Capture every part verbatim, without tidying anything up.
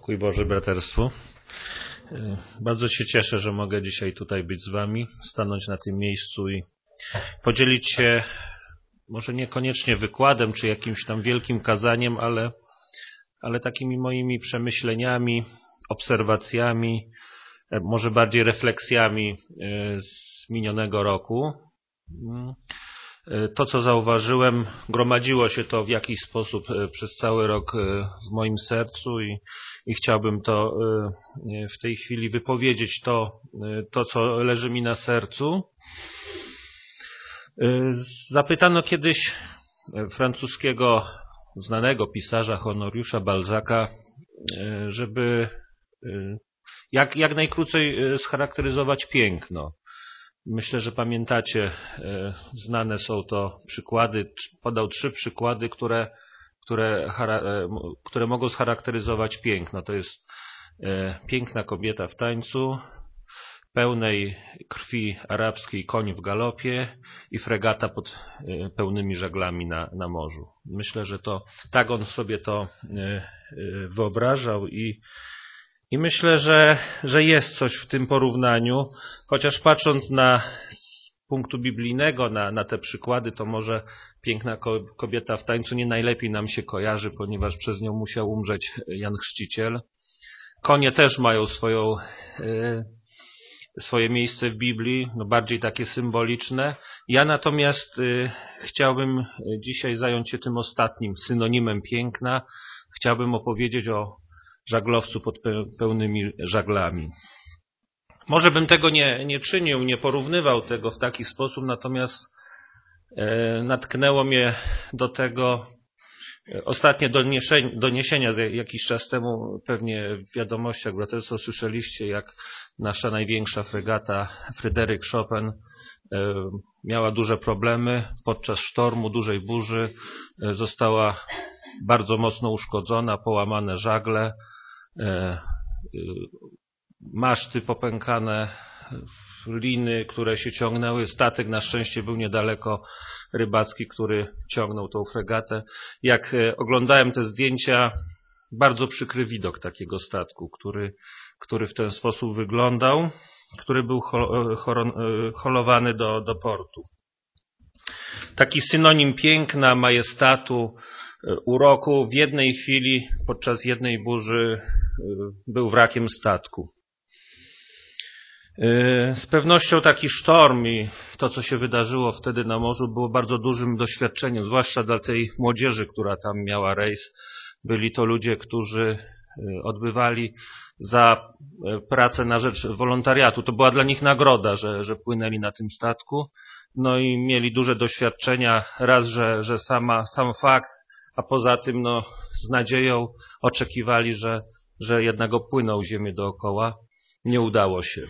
Pokój Boży braterstwu. Bardzo się cieszę, że mogę dzisiaj tutaj być z wami, stanąć na tym miejscu i podzielić się może niekoniecznie wykładem czy jakimś tam wielkim kazaniem, ale, ale takimi moimi przemyśleniami, obserwacjami, może bardziej refleksjami z minionego roku. To, co zauważyłem, gromadziło się to w jakiś sposób przez cały rok w moim sercu i, i chciałbym to w tej chwili wypowiedzieć, to, to, co leży mi na sercu. Zapytano kiedyś francuskiego znanego pisarza Honoriusza Balzaca, żeby jak, jak najkrócej scharakteryzować piękno. Myślę, że pamiętacie, znane są to przykłady, podał trzy przykłady, które, które, które mogą scharakteryzować piękno. To jest piękna kobieta w tańcu, pełnej krwi arabskiej koń w galopie i fregata pod pełnymi żaglami na, na morzu. Myślę, że to tak on sobie to wyobrażał i I myślę, że, że jest coś w tym porównaniu, chociaż patrząc na, z punktu biblijnego na, na te przykłady, to może piękna kobieta w tańcu nie najlepiej nam się kojarzy, ponieważ przez nią musiał umrzeć Jan Chrzciciel. Konie też mają swoją, e, swoje miejsce w Biblii, no bardziej takie symboliczne. Ja natomiast e, chciałbym dzisiaj zająć się tym ostatnim, synonimem piękna. Chciałbym opowiedzieć o żaglowcu pod pełnymi żaglami. Może bym tego nie, nie czynił, nie porównywał tego w taki sposób, natomiast e, natknęło mnie do tego ostatnie doniesienia, doniesienia jakiś czas temu, pewnie w wiadomościach braterstwo słyszeliście, jak nasza największa fregata Fryderyk Chopin e, miała duże problemy podczas sztormu, dużej burzy, e, została bardzo mocno uszkodzona, połamane żagle, maszty popękane, liny, które się ciągnęły. Statek na szczęście był niedaleko rybacki, który ciągnął tą fregatę. Jak oglądałem te zdjęcia, bardzo przykry widok takiego statku, który, który w ten sposób wyglądał, który był holowany do, do portu. Taki synonim piękna, majestatu, uroku w jednej chwili, podczas jednej burzy był wrakiem statku. Z pewnością taki sztorm i to, co się wydarzyło wtedy na morzu, było bardzo dużym doświadczeniem, zwłaszcza dla tej młodzieży, która tam miała rejs. Byli to ludzie, którzy odbywali za pracę na rzecz wolontariatu. To była dla nich nagroda, że, że płynęli na tym statku. No i mieli duże doświadczenia. Raz, że, że sama, sam fakt, a poza tym no, z nadzieją oczekiwali, że, że jednak opłyną ziemię dookoła. Nie udało się.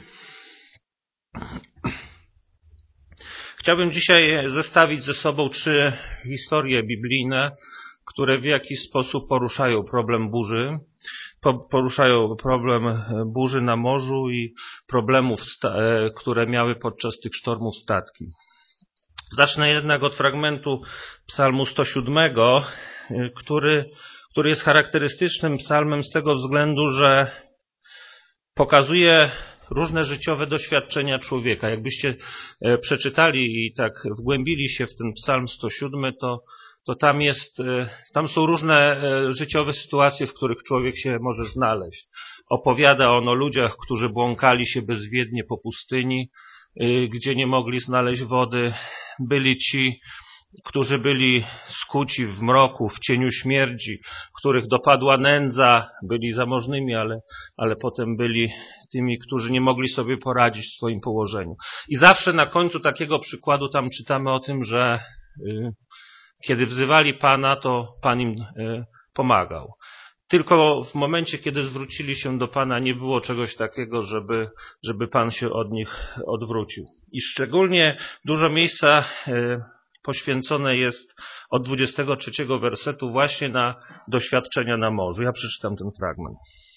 Chciałbym dzisiaj zestawić ze sobą trzy historie biblijne, które w jakiś sposób poruszają problem burzy, poruszają problem burzy na morzu i problemów, które miały podczas tych sztormów statki. Zacznę jednak od fragmentu psalmu sto siódmego, który, który jest charakterystycznym psalmem z tego względu, że pokazuje różne życiowe doświadczenia człowieka. Jakbyście przeczytali i tak wgłębili się w ten psalm sto siódmy, to, to tam jest, tam są różne życiowe sytuacje, w których człowiek się może znaleźć. Opowiada on o ludziach, którzy błąkali się bezwiednie po pustyni, gdzie nie mogli znaleźć wody. Byli ci, którzy byli skuci w mroku, w cieniu śmierci, których dopadła nędza, byli zamożnymi, ale, ale potem byli tymi, którzy nie mogli sobie poradzić w swoim położeniu. I zawsze na końcu takiego przykładu tam czytamy o tym, że y, kiedy wzywali Pana, to Pan im y, pomagał. Tylko w momencie, kiedy zwrócili się do Pana, nie było czegoś takiego, żeby, żeby Pan się od nich odwrócił. I szczególnie dużo miejsca y, poświęcone jest od dwudziestego trzeciego wersetu właśnie na doświadczenia na morzu. Ja przeczytam ten fragment.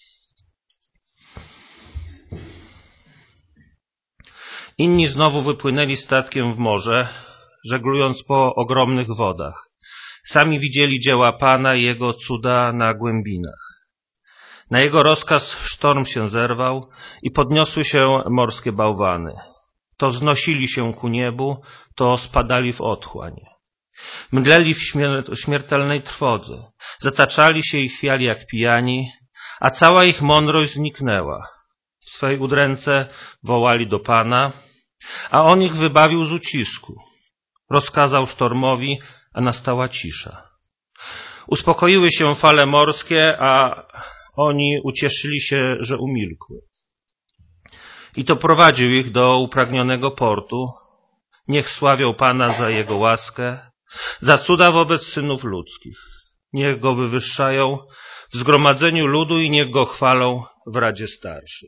Inni znowu wypłynęli statkiem w morze, żeglując po ogromnych wodach. Sami widzieli dzieła Pana i Jego cuda na głębinach. Na jego rozkaz sztorm się zerwał i podniosły się morskie bałwany. To wznosili się ku niebu, to spadali w otchłań. Mdleli w śmiertelnej trwodze, zataczali się i chwiali jak pijani, a cała ich mądrość zniknęła. W swej udręce wołali do Pana, a on ich wybawił z ucisku. Rozkazał sztormowi, a nastała cisza. Uspokoiły się fale morskie, a oni ucieszyli się, że umilkły. I to prowadził ich do upragnionego portu. Niech sławią Pana za Jego łaskę, za cuda wobec synów ludzkich. Niech Go wywyższają w zgromadzeniu ludu i niech Go chwalą w Radzie Starszych.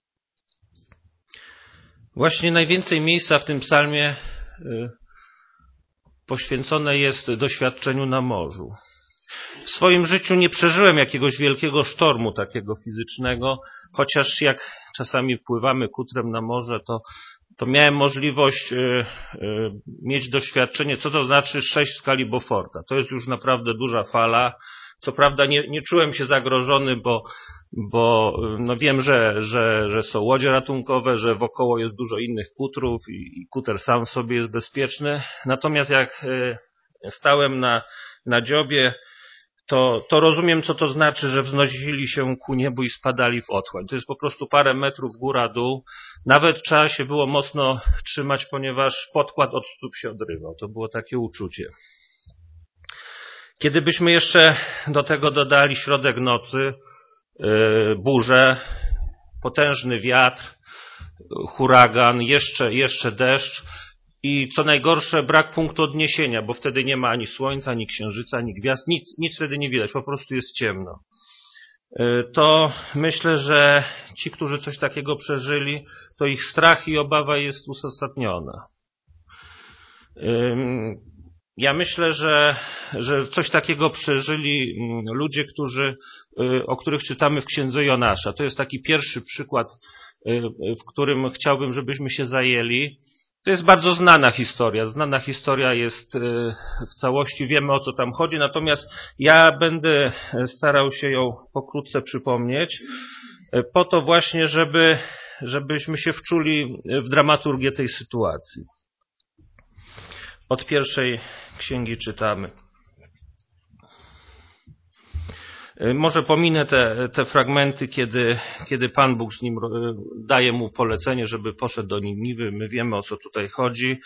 Właśnie najwięcej miejsca w tym psalmie poświęcone jest doświadczeniu na morzu. W swoim życiu nie przeżyłem jakiegoś wielkiego sztormu takiego fizycznego, chociaż jak czasami pływamy kutrem na morze, to, to miałem możliwość y, y, mieć doświadczenie, co to znaczy sześć w skali Beauforta. To jest już naprawdę duża fala. Co prawda nie, nie czułem się zagrożony, bo, bo no wiem, że, że, że są łodzie ratunkowe, że wokoło jest dużo innych kutrów i, i kuter sam w sobie jest bezpieczny. Natomiast jak y, stałem na, na dziobie, To, to rozumiem, co to znaczy, że wznosili się ku niebu i spadali w otchłań. To jest po prostu parę metrów góra-dół. Nawet trzeba się było mocno trzymać, ponieważ podkład od stóp się odrywał. To było takie uczucie. Kiedy byśmy jeszcze do tego dodali środek nocy, yy, burzę, potężny wiatr, huragan, jeszcze, jeszcze deszcz, i co najgorsze, brak punktu odniesienia, bo wtedy nie ma ani słońca, ani księżyca, ani gwiazd, nic, nic wtedy nie widać, po prostu jest ciemno. To myślę, że ci, którzy coś takiego przeżyli, to ich strach i obawa jest uzasadniona. Ja myślę, że, że coś takiego przeżyli ludzie, którzy, o których czytamy w Księdze Jonasza. To jest taki pierwszy przykład, w którym chciałbym, żebyśmy się zajęli. To jest bardzo znana historia. Znana historia jest w całości, wiemy o co tam chodzi, natomiast ja będę starał się ją pokrótce przypomnieć, po to właśnie, żeby, żebyśmy się wczuli w dramaturgię tej sytuacji. Od pierwszej księgi czytamy. Może pominę te, te fragmenty, kiedy, kiedy Pan Bóg z nim daje mu polecenie, żeby poszedł do Niniwy. My wiemy, o co tutaj chodzi.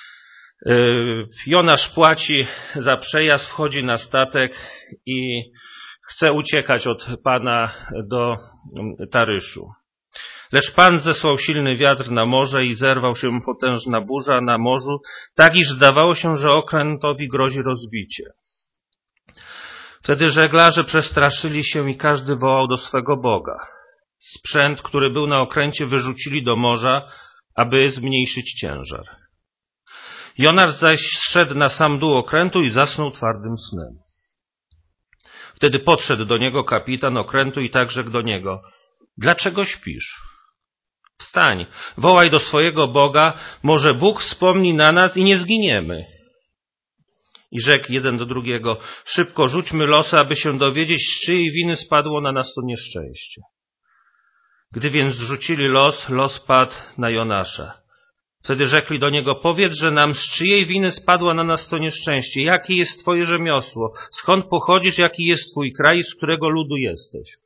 Jonasz płaci za przejazd, wchodzi na statek i chce uciekać od Pana do Taryszu. Lecz Pan zesłał silny wiatr na morze i zerwał się potężna burza na morzu, tak iż zdawało się, że okrętowi grozi rozbicie. Wtedy żeglarze przestraszyli się i każdy wołał do swego Boga. Sprzęt, który był na okręcie, wyrzucili do morza, aby zmniejszyć ciężar. Jonasz zaś zszedł na sam dół okrętu i zasnął twardym snem. Wtedy podszedł do niego kapitan okrętu i tak rzekł do niego: dlaczego śpisz? Wstań, wołaj do swojego Boga, może Bóg wspomni na nas i nie zginiemy. I rzekł jeden do drugiego: szybko rzućmy losy, aby się dowiedzieć, z czyjej winy spadło na nas to nieszczęście. Gdy więc zrzucili los, los padł na Jonasza. Wtedy rzekli do niego: powiedz, że nam z czyjej winy spadło na nas to nieszczęście. Jakie jest twoje rzemiosło? Skąd pochodzisz? Jaki jest twój kraj? Z którego ludu jesteś?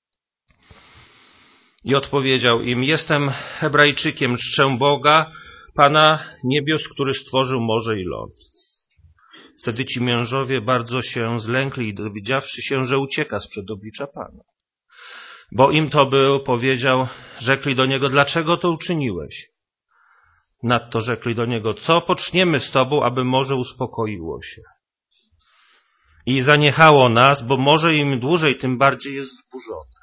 I odpowiedział im: jestem Hebrajczykiem, czczę Boga, Pana niebios, który stworzył morze i ląd. Wtedy ci mężowie bardzo się zlękli i dowiedziawszy się, że ucieka sprzed oblicza Pana. Bo im to był, powiedział, rzekli do niego: dlaczego to uczyniłeś? Nadto rzekli do niego: co poczniemy z tobą, aby morze uspokoiło się? I zaniechało nas, bo morze im dłużej, tym bardziej jest wzburzone.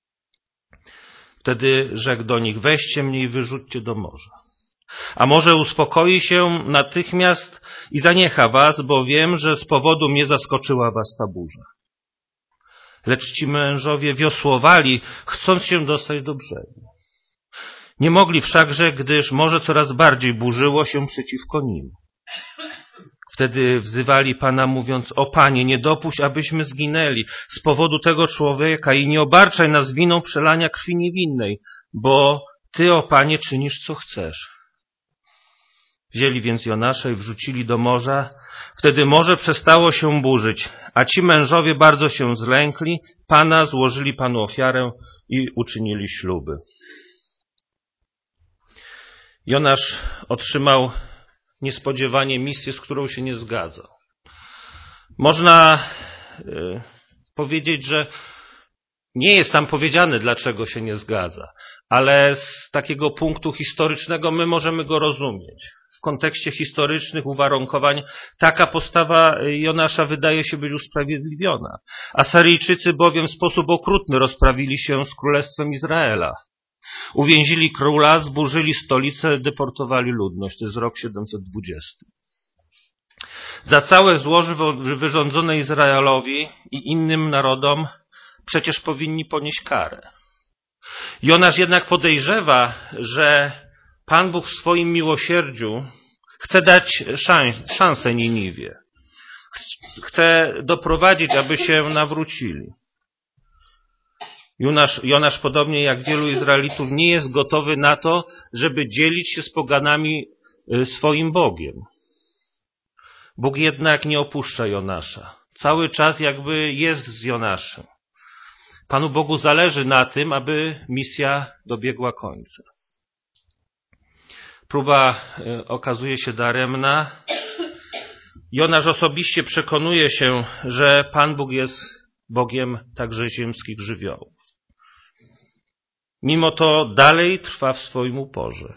Wtedy rzekł do nich: weźcie mnie i wyrzućcie do morza. A morze uspokoi się natychmiast i zaniecha was, bo wiem, że z powodu mnie zaskoczyła was ta burza. Lecz ci mężowie wiosłowali, chcąc się dostać do brzegu. Nie mogli wszakże, gdyż morze coraz bardziej burzyło się przeciwko nim. Wtedy wzywali Pana, mówiąc: o Panie, nie dopuść, abyśmy zginęli z powodu tego człowieka i nie obarczaj nas winą przelania krwi niewinnej, bo Ty, o Panie, czynisz, co chcesz. Wzięli więc Jonasza i wrzucili do morza. Wtedy morze przestało się burzyć, a ci mężowie bardzo się zlękli Pana, złożyli Panu ofiarę i uczynili śluby. Jonasz otrzymał niespodziewanie misję, z którą się nie zgadzał. Można y, powiedzieć, że nie jest tam powiedziane, dlaczego się nie zgadza, ale z takiego punktu historycznego my możemy go rozumieć. W kontekście historycznych uwarunkowań taka postawa Jonasza wydaje się być usprawiedliwiona. Asyryjczycy bowiem w sposób okrutny rozprawili się z królestwem Izraela. Uwięzili króla, zburzyli stolicę, deportowali ludność. To jest rok siedemset dwudziesty. Za całe zło wyrządzone Izraelowi i innym narodom przecież powinni ponieść karę. Jonasz jednak podejrzewa, że Pan Bóg w swoim miłosierdziu chce dać szansę Niniwie. Chce doprowadzić, aby się nawrócili. Jonasz, Jonasz, podobnie jak wielu Izraelitów, nie jest gotowy na to, żeby dzielić się z poganami swoim Bogiem. Bóg jednak nie opuszcza Jonasza. Cały czas jakby jest z Jonaszem. Panu Bogu zależy na tym, aby misja dobiegła końca. Próba okazuje się daremna. Jonasz osobiście przekonuje się, że Pan Bóg jest Bogiem także ziemskich żywiołów. Mimo to dalej trwa w swoim uporze.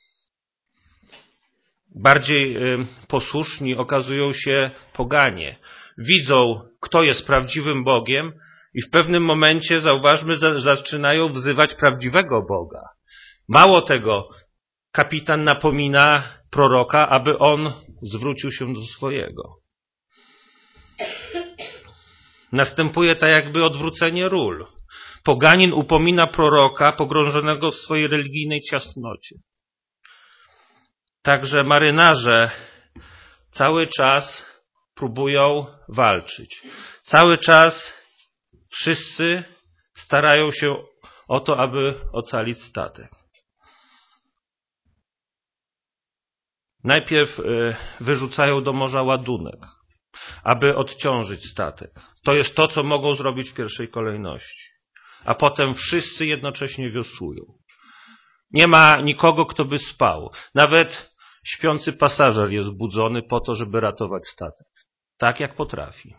Bardziej posłuszni okazują się poganie. Widzą, kto jest prawdziwym Bogiem i w pewnym momencie, zauważmy, zaczynają wzywać prawdziwego Boga. Mało tego, kapitan napomina proroka, aby on zwrócił się do swojego. Następuje tak jakby odwrócenie ról. Poganin upomina proroka pogrążonego w swojej religijnej ciasnocie. Także marynarze cały czas próbują walczyć. Cały czas wszyscy starają się o to, aby ocalić statek. Najpierw wyrzucają do morza ładunek, aby odciążyć statek. To jest to, co mogą zrobić w pierwszej kolejności. A potem wszyscy jednocześnie wiosłują. Nie ma nikogo, kto by spał. Nawet śpiący pasażer jest budzony po to, żeby ratować statek. Tak jak potrafi.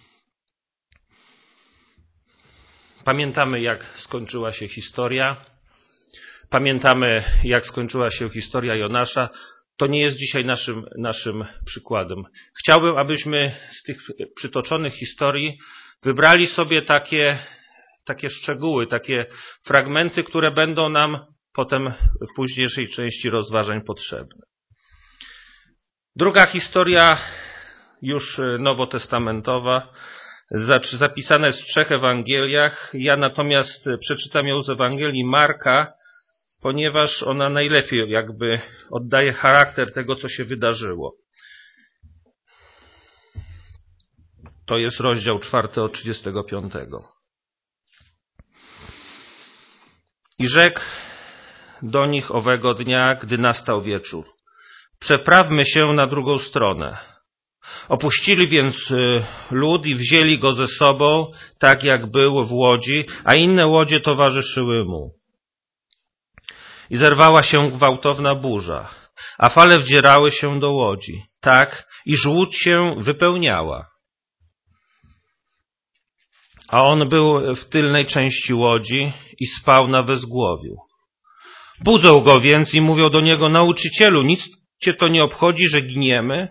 Pamiętamy, jak skończyła się historia. Pamiętamy, jak skończyła się historia Jonasza. To nie jest dzisiaj naszym, naszym przykładem. Chciałbym, abyśmy z tych przytoczonych historii wybrali sobie takie, takie szczegóły, takie fragmenty, które będą nam potem w późniejszej części rozważań potrzebne. Druga historia, już nowotestamentowa, zapisana jest w trzech Ewangeliach. Ja natomiast przeczytam ją z Ewangelii Marka, ponieważ ona najlepiej jakby oddaje charakter tego, co się wydarzyło. To jest rozdział czwarty od trzydziestego piątego. I rzekł do nich owego dnia, gdy nastał wieczór: przeprawmy się na drugą stronę. Opuścili więc lud i wzięli go ze sobą, tak jak był w łodzi, a inne łodzie towarzyszyły mu. I zerwała się gwałtowna burza, a fale wdzierały się do łodzi, tak, iż łódź się wypełniała. A on był w tylnej części łodzi i spał na wezgłowiu. Budzą go więc i mówią do niego: nauczycielu, nic cię to nie obchodzi, że giniemy?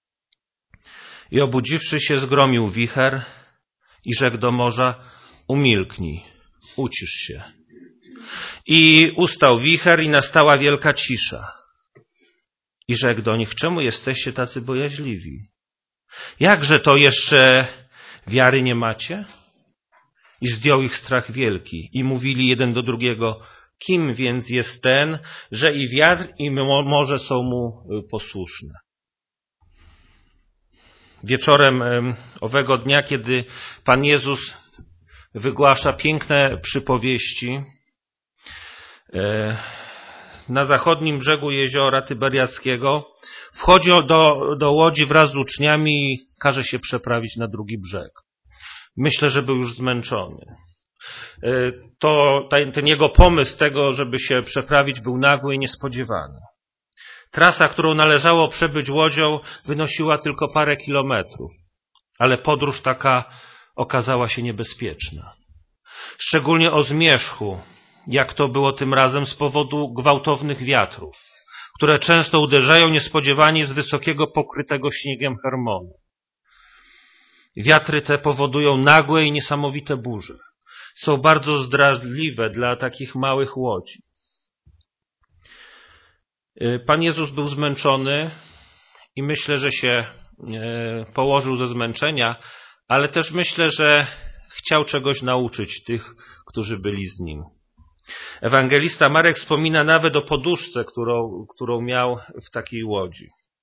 I obudziwszy się, zgromił wicher i rzekł do morza: umilknij, ucisz się. I ustał wicher i nastała wielka cisza. I rzekł do nich: czemu jesteście tacy bojaźliwi? Jakże to jeszcze wiary nie macie? I zdjął ich strach wielki i mówili jeden do drugiego: kim więc jest ten, że i wiatr i morze są mu posłuszne? wieczorem owego dnia, kiedy Pan Jezus wygłasza piękne przypowieści, na zachodnim brzegu jeziora Tyberiackiego wchodzi do, do łodzi wraz z uczniami i każe się przeprawić na drugi brzeg. Myślę, że był już zmęczony. To ten, ten jego pomysł tego, żeby się przeprawić, był nagły i niespodziewany. Trasa, którą należało przebyć łodzią, wynosiła tylko parę kilometrów, ale podróż taka okazała się niebezpieczna. Szczególnie o zmierzchu, jak to było tym razem z powodu gwałtownych wiatrów, które często uderzają niespodziewanie z wysokiego, pokrytego śniegiem Hermonu. Wiatry te powodują nagłe i niesamowite burze. Są bardzo zdradliwe dla takich małych łodzi. Pan Jezus był zmęczony i myślę, że się położył ze zmęczenia, ale też myślę, że chciał czegoś nauczyć tych, którzy byli z nim. Ewangelista Marek wspomina nawet o poduszce, którą, którą miał w takiej łodzi.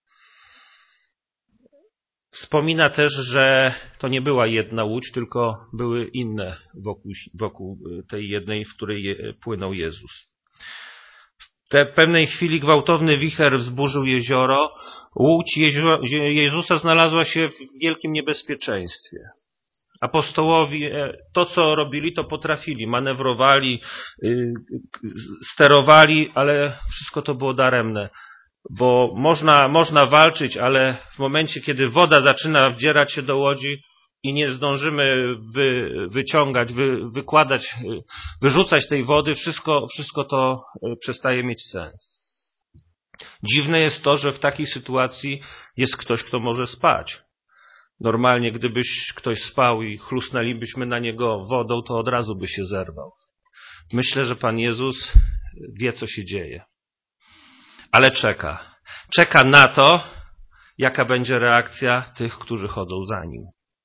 Wspomina też, że to nie była jedna łódź, tylko były inne wokół, wokół tej jednej, w której je, płynął Jezus. W te pewnej chwili gwałtowny wicher wzburzył jezioro. Łódź Jezusa znalazła się w wielkim niebezpieczeństwie. Apostołowie to, co robili, to potrafili. Manewrowali, sterowali, ale wszystko to było daremne. Bo można, można walczyć, ale w momencie, kiedy woda zaczyna wdzierać się do łodzi i nie zdążymy wy, wyciągać, wy, wykładać, wyrzucać tej wody, wszystko, wszystko to przestaje mieć sens. Dziwne jest to, że w takiej sytuacji jest ktoś, kto może spać. Normalnie, gdybyś ktoś spał i chlusnęlibyśmy na niego wodą, to od razu by się zerwał. Myślę, że Pan Jezus wie, co się dzieje. Ale czeka. Czeka na to, jaka będzie reakcja tych, którzy chodzą za nim.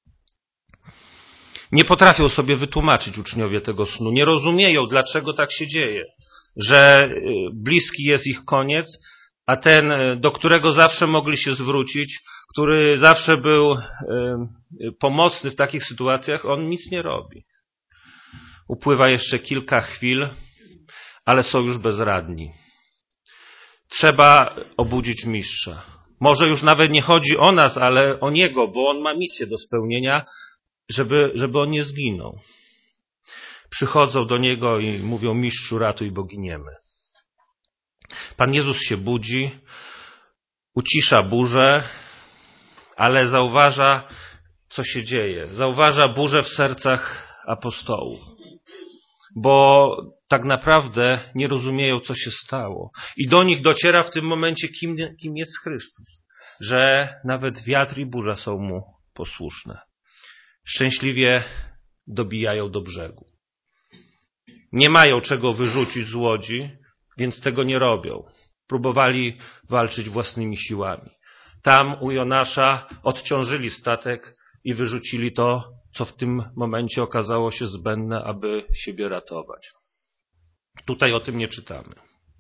Nie potrafią sobie wytłumaczyć uczniowie tego snu. Nie rozumieją, dlaczego tak się dzieje. Że bliski jest ich koniec, a ten, do którego zawsze mogli się zwrócić, który zawsze był pomocny w takich sytuacjach, on nic nie robi. Upływa jeszcze kilka chwil, ale są już bezradni. Trzeba obudzić mistrza. Może już nawet nie chodzi o nas, ale o niego, bo on ma misję do spełnienia, żeby, żeby on nie zginął. Przychodzą do niego i mówią: mistrzu, ratuj, bo giniemy. Pan Jezus się budzi, ucisza burzę, ale zauważa, co się dzieje. Zauważa burzę w sercach apostołów, bo tak naprawdę nie rozumieją, co się stało. I do nich dociera w tym momencie, kim, kim jest Chrystus, że nawet wiatr i burza są mu posłuszne. Szczęśliwie dobijają do brzegu. Nie mają czego wyrzucić z łodzi, więc tego nie robią. Próbowali walczyć własnymi siłami. Tam u Jonasza odciążyli statek i wyrzucili to, co w tym momencie okazało się zbędne, aby siebie ratować. Tutaj o tym nie czytamy.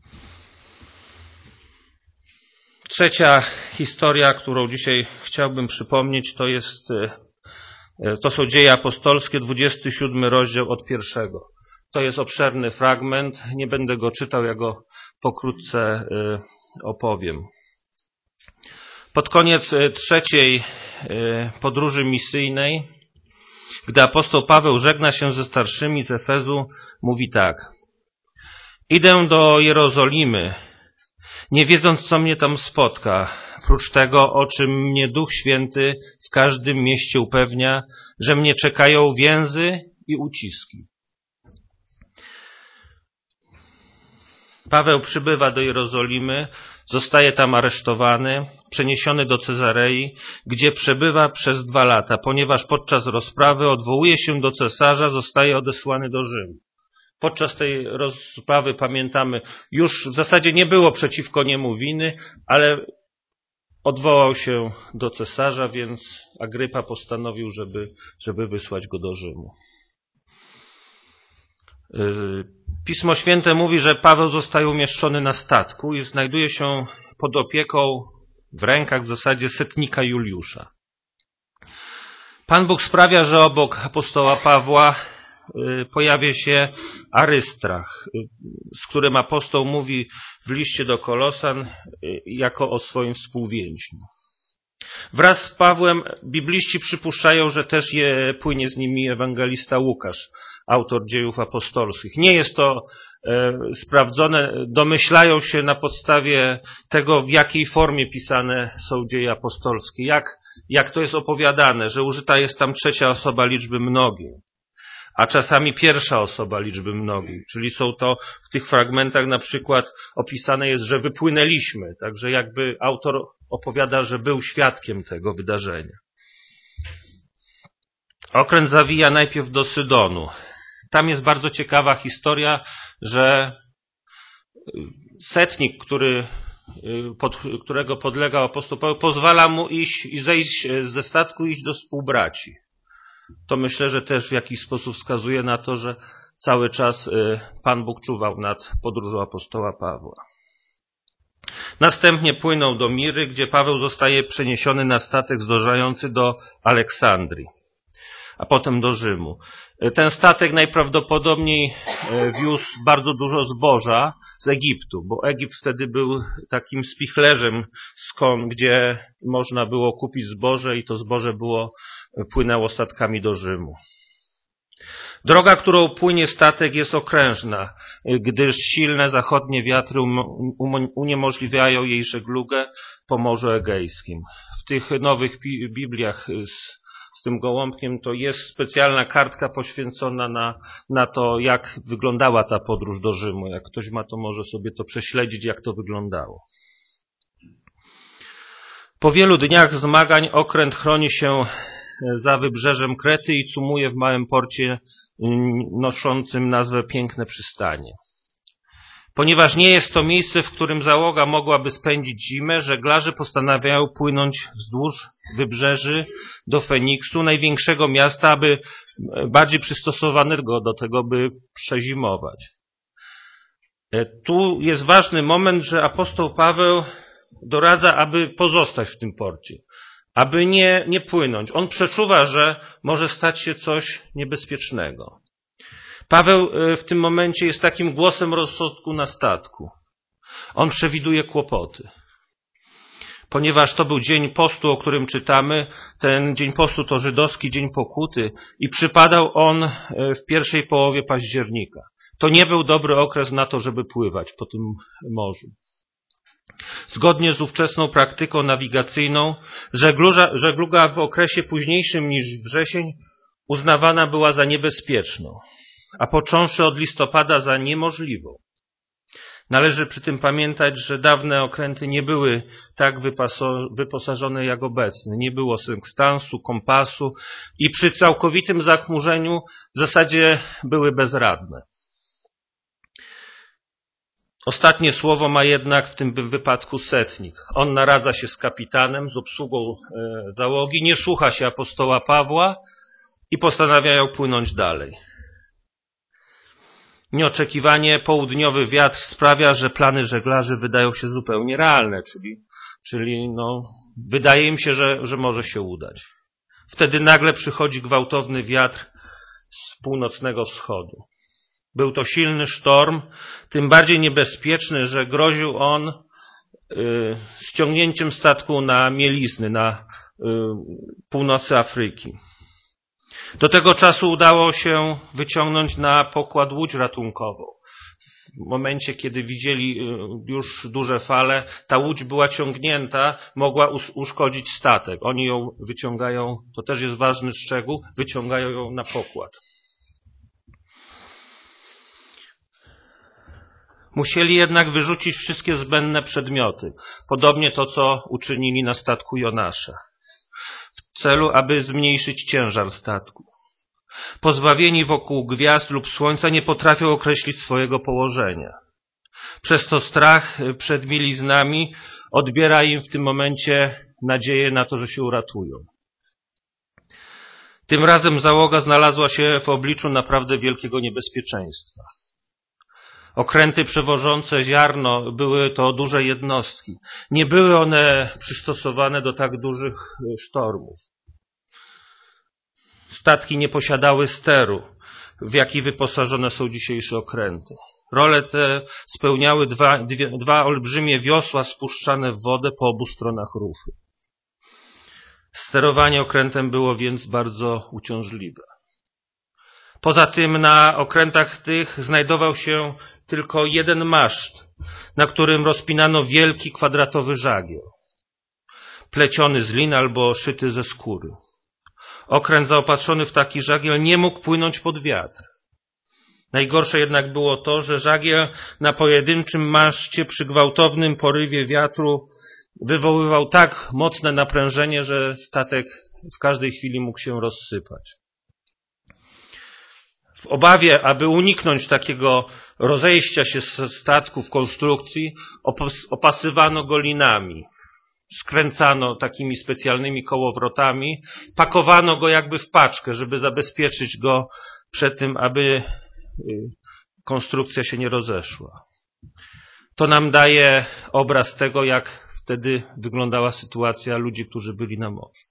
Trzecia historia, którą dzisiaj chciałbym przypomnieć, to jest, to są Dzieje Apostolskie, dwudziesty siódmy rozdział od pierwszego. To jest obszerny fragment, nie będę go czytał, ja go pokrótce opowiem. Pod koniec trzeciej podróży misyjnej, gdy apostoł Paweł żegna się ze starszymi z Efezu, mówi tak: idę do Jerozolimy, nie wiedząc, co mnie tam spotka, prócz tego, o czym mnie Duch Święty w każdym mieście upewnia, że mnie czekają więzy i uciski. Paweł przybywa do Jerozolimy, zostaje tam aresztowany, przeniesiony do Cezarei, gdzie przebywa przez dwa lata, ponieważ podczas rozprawy odwołuje się do cesarza, zostaje odesłany do Rzymu. Podczas tej rozprawy, pamiętamy, już w zasadzie nie było przeciwko niemu winy, ale odwołał się do cesarza, więc Agrypa postanowił, żeby, żeby wysłać go do Rzymu. Pismo Święte mówi, że Paweł zostaje umieszczony na statku i znajduje się pod opieką, w rękach w zasadzie setnika Juliusza. Pan Bóg sprawia, że obok apostoła Pawła pojawia się Arystrach, z którym apostoł mówi w liście do Kolosan jako o swoim współwięźniu. Wraz z Pawłem bibliści przypuszczają, że też je, płynie z nimi ewangelista Łukasz, autor Dziejów Apostolskich. Nie jest to e, sprawdzone, domyślają się na podstawie tego, w jakiej formie pisane są Dzieje Apostolskie, jak, jak to jest opowiadane, że użyta jest tam trzecia osoba liczby mnogiej, a czasami pierwsza osoba liczby mnogiej, czyli są to w tych fragmentach na przykład opisane jest, że wypłynęliśmy, także jakby autor opowiada, że był świadkiem tego wydarzenia. Okręt zawija najpierw do Sydonu. Tam jest bardzo ciekawa historia, że setnik, który, pod, którego podlegał apostoł Paweł, pozwala mu iść i zejść ze statku i iść do współbraci. To myślę, że też w jakiś sposób wskazuje na to, że cały czas Pan Bóg czuwał nad podróżą apostoła Pawła. Następnie płyną do Miry, gdzie Paweł zostaje przeniesiony na statek zdążający do Aleksandrii, a potem do Rzymu. Ten statek najprawdopodobniej wiózł bardzo dużo zboża z Egiptu, bo Egipt wtedy był takim spichlerzem, skąd, gdzie można było kupić zboże i to zboże było, płynęło statkami do Rzymu. Droga, którą płynie statek, jest okrężna, gdyż silne zachodnie wiatry uniemożliwiają jej żeglugę po Morzu Egejskim. W tych nowych Bibliach z, z tym gołąbkiem to jest specjalna kartka poświęcona na, na to, jak wyglądała ta podróż do Rzymu. Jak ktoś ma, to może sobie to prześledzić, jak to wyglądało. Po wielu dniach zmagań okręt chroni się za wybrzeżem Krety i cumuje w małym porcie noszącym nazwę Piękne Przystanie. Ponieważ nie jest to miejsce, w którym załoga mogłaby spędzić zimę, żeglarze postanawiają płynąć wzdłuż wybrzeży do Feniksu, największego miasta, aby bardziej przystosowanego do tego, by przezimować. Tu jest ważny moment, że apostoł Paweł doradza, aby pozostać w tym porcie, aby nie, nie płynąć. On przeczuwa, że może stać się coś niebezpiecznego. Paweł w tym momencie jest takim głosem rozsądku na statku. On przewiduje kłopoty. Ponieważ to był dzień postu, o którym czytamy, ten dzień postu to żydowski dzień pokuty i przypadał on w pierwszej połowie października. To nie był dobry okres na to, żeby pływać po tym morzu. Zgodnie z ówczesną praktyką nawigacyjną, żegluga, żegluga w okresie późniejszym niż wrzesień uznawana była za niebezpieczną, a począwszy od listopada za niemożliwą. Należy przy tym pamiętać, że dawne okręty nie były tak wyposażone jak obecne. Nie było sekstansu, kompasu i przy całkowitym zachmurzeniu w zasadzie były bezradne. Ostatnie słowo ma jednak w tym wypadku setnik. On naradza się z kapitanem, z obsługą załogi, nie słucha się apostoła Pawła i postanawiają płynąć dalej. Nieoczekiwanie południowy wiatr sprawia, że plany żeglarzy wydają się zupełnie realne, czyli, czyli no, wydaje im się, że, że może się udać. Wtedy nagle przychodzi gwałtowny wiatr z północnego wschodu. Był to silny sztorm, tym bardziej niebezpieczny, że groził on y, ściągnięciem statku na mielizny, na y, północy Afryki. Do tego czasu udało się wyciągnąć na pokład łódź ratunkową. W momencie, kiedy widzieli już duże fale, ta łódź była ciągnięta, mogła uszkodzić statek. Oni ją wyciągają, to też jest ważny szczegół, wyciągają ją na pokład. Musieli jednak wyrzucić wszystkie zbędne przedmioty, podobnie to, co uczynili na statku Jonasza, w celu, aby zmniejszyć ciężar statku. Pozbawieni wokół gwiazd lub słońca nie potrafią określić swojego położenia. Przez to strach przed mieliznami odbiera im w tym momencie nadzieję na to, że się uratują. Tym razem załoga znalazła się w obliczu naprawdę wielkiego niebezpieczeństwa. Okręty przewożące ziarno były to duże jednostki. Nie były one przystosowane do tak dużych sztormów. statki nie posiadały steru, w jaki wyposażone są dzisiejsze okręty. Rolę te spełniały dwa, dwie, dwa olbrzymie wiosła spuszczane w wodę po obu stronach rufy. Sterowanie okrętem było więc bardzo uciążliwe. Poza tym na okrętach tych znajdował się tylko jeden maszt, na którym rozpinano wielki kwadratowy żagiel, pleciony z lin albo szyty ze skóry. Okręt zaopatrzony w taki żagiel nie mógł płynąć pod wiatr. Najgorsze jednak było to, że żagiel na pojedynczym maszcie przy gwałtownym porywie wiatru wywoływał tak mocne naprężenie, że statek w każdej chwili mógł się rozsypać. W obawie, aby uniknąć takiego rozejścia się statku w konstrukcji, opasywano go linami, skręcano takimi specjalnymi kołowrotami, pakowano go jakby w paczkę, żeby zabezpieczyć go przed tym, aby konstrukcja się nie rozeszła. To nam daje obraz tego, jak wtedy wyglądała sytuacja ludzi, którzy byli na morzu.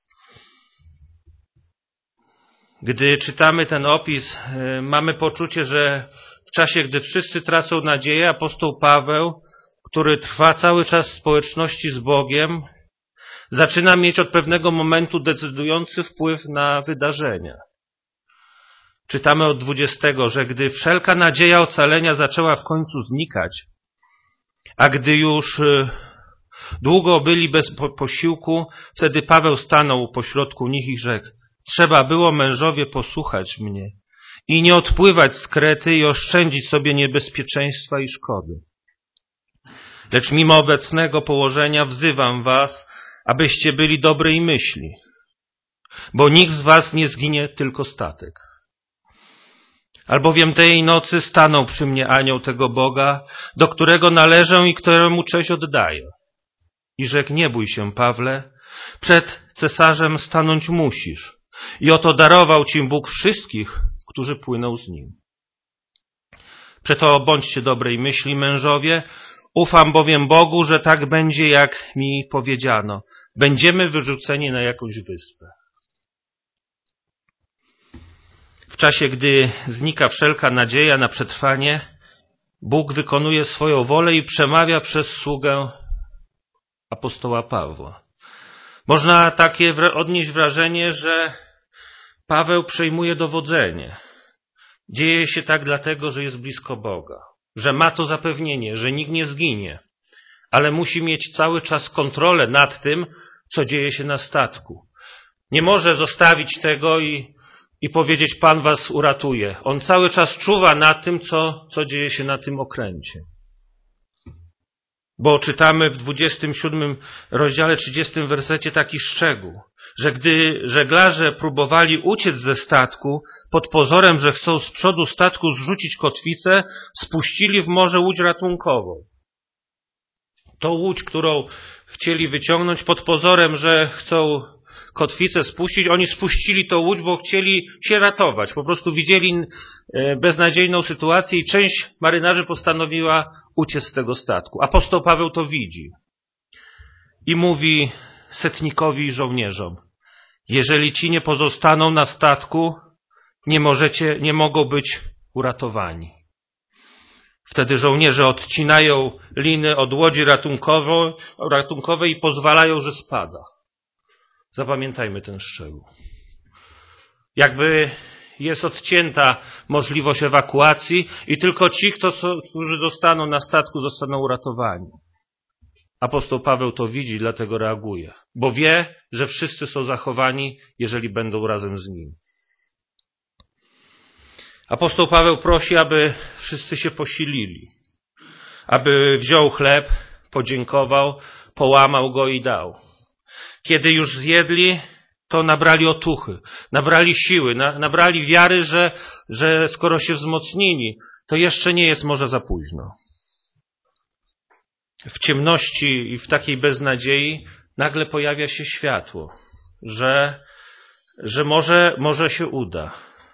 Gdy czytamy ten opis, mamy poczucie, że w czasie, gdy wszyscy tracą nadzieję, apostoł Paweł, który trwa cały czas w społeczności z Bogiem, zaczyna mieć od pewnego momentu decydujący wpływ na wydarzenia. Czytamy od dwudziestego, że gdy wszelka nadzieja ocalenia zaczęła w końcu znikać, a gdy już długo byli bez posiłku, wtedy Paweł stanął pośrodku nich i rzekł: trzeba było, mężowie, posłuchać mnie i nie odpływać z Krety i oszczędzić sobie niebezpieczeństwa i szkody. Lecz mimo obecnego położenia wzywam was, abyście byli dobrej myśli, bo nikt z was nie zginie, tylko statek. Albowiem tej nocy stanął przy mnie anioł tego Boga, do którego należę i któremu cześć oddaję. I rzekł: nie bój się, Pawle, przed cesarzem stanąć musisz. I oto darował ci Bóg wszystkich, którzy płyną z nim. Przeto bądźcie dobrej myśli, mężowie, ufam bowiem Bogu, że tak będzie, jak mi powiedziano. Będziemy wyrzuceni na jakąś wyspę. W czasie, gdy znika wszelka nadzieja na przetrwanie, Bóg wykonuje swoją wolę i przemawia przez sługę apostoła Pawła. Można takie odnieść wrażenie, że Paweł przejmuje dowodzenie. Dzieje się tak dlatego, że jest blisko Boga, że ma to zapewnienie, że nikt nie zginie, ale musi mieć cały czas kontrolę nad tym, co dzieje się na statku. Nie może zostawić tego i, i powiedzieć: Pan was uratuje. On cały czas czuwa nad tym, co, co dzieje się na tym okręcie. Bo czytamy w dwudziestym siódmym rozdziale, trzydziestym wersecie taki szczegół, że gdy żeglarze próbowali uciec ze statku, pod pozorem, że chcą z przodu statku zrzucić kotwicę, spuścili w morze łódź ratunkową. Tą łódź, którą chcieli wyciągnąć, pod pozorem, że chcą kotwicę spuścić, oni spuścili tą łódź, bo chcieli się ratować. Po prostu widzieli beznadziejną sytuację i część marynarzy postanowiła uciec z tego statku. Apostoł Paweł to widzi i mówi setnikowi i żołnierzom: jeżeli ci nie pozostaną na statku, nie możecie, nie mogą być uratowani. Wtedy żołnierze odcinają liny od łodzi ratunkowej i pozwalają, że spada. Zapamiętajmy ten szczegół. Jakby jest odcięta możliwość ewakuacji i tylko ci, którzy zostaną na statku, zostaną uratowani. Apostoł Paweł to widzi, dlatego reaguje, bo wie, że wszyscy są zachowani, jeżeli będą razem z nim. Apostoł Paweł prosi, aby wszyscy się posilili, aby wziął chleb, podziękował, połamał go i dał. Kiedy już zjedli, to nabrali otuchy, nabrali siły, na, nabrali wiary, że, że skoro się wzmocnili, to jeszcze nie jest może za późno. W ciemności i w takiej beznadziei nagle pojawia się światło, że, że może, może się uda.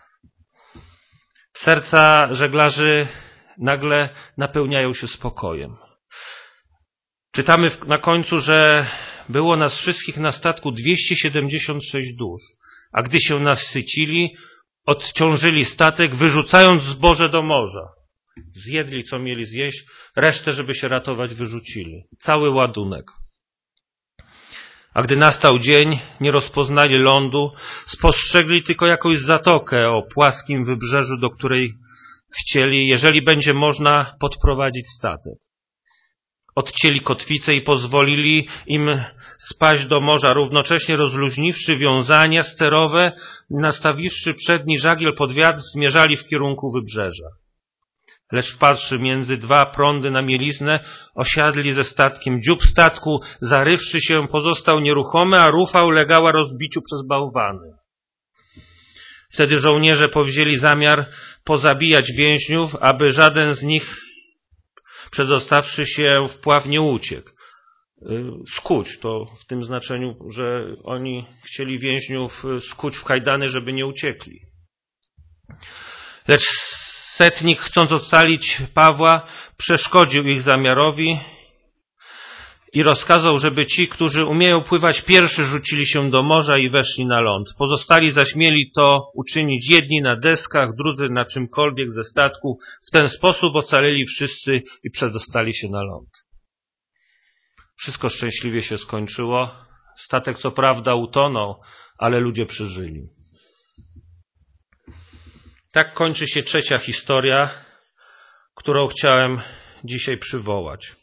Serca żeglarzy nagle napełniają się spokojem. Czytamy na końcu, że było nas wszystkich na statku dwieście siedemdziesiąt sześć dusz, A gdy się nasycili, odciążyli statek, wyrzucając zboże do morza. Zjedli, co mieli zjeść, resztę, żeby się ratować, wyrzucili. Cały ładunek. A gdy nastał dzień, nie rozpoznali lądu, spostrzegli tylko jakąś zatokę o płaskim wybrzeżu, do której chcieli, jeżeli będzie można, podprowadzić statek. Odcięli kotwicę i pozwolili im spaść do morza, równocześnie rozluźniwszy wiązania sterowe, nastawiwszy przedni żagiel pod wiatr, zmierzali w kierunku wybrzeża. Lecz wpadłszy między dwa prądy na mieliznę, osiadli ze statkiem. Dziób statku, zarywszy się, pozostał nieruchomy, a rufa ulegała rozbiciu przez bałwany. Wtedy żołnierze powzięli zamiar pozabijać więźniów, aby żaden z nich, przedostawszy się w pław, nie uciekł. Skuć, to w tym znaczeniu, że oni chcieli więźniów skuć w kajdany, żeby nie uciekli. Lecz setnik, chcąc ocalić Pawła, przeszkodził ich zamiarowi i rozkazał, żeby ci, którzy umieją pływać, pierwszy rzucili się do morza i weszli na ląd. Pozostali zaś mieli to uczynić, jedni na deskach, drudzy na czymkolwiek ze statku. W ten sposób ocaleli wszyscy i przedostali się na ląd. Wszystko szczęśliwie się skończyło. Statek co prawda utonął, ale ludzie przeżyli. Tak kończy się trzecia historia, którą chciałem dzisiaj przywołać.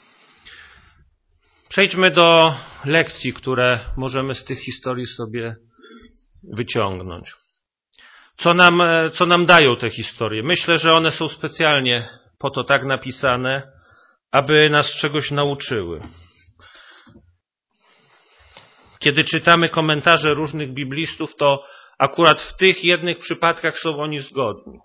Przejdźmy do lekcji, które możemy z tych historii sobie wyciągnąć. Co nam, co nam dają te historie? Myślę, że one są specjalnie po to tak napisane, aby nas czegoś nauczyły. Kiedy czytamy komentarze różnych biblistów, to akurat w tych jednych przypadkach są oni zgodni.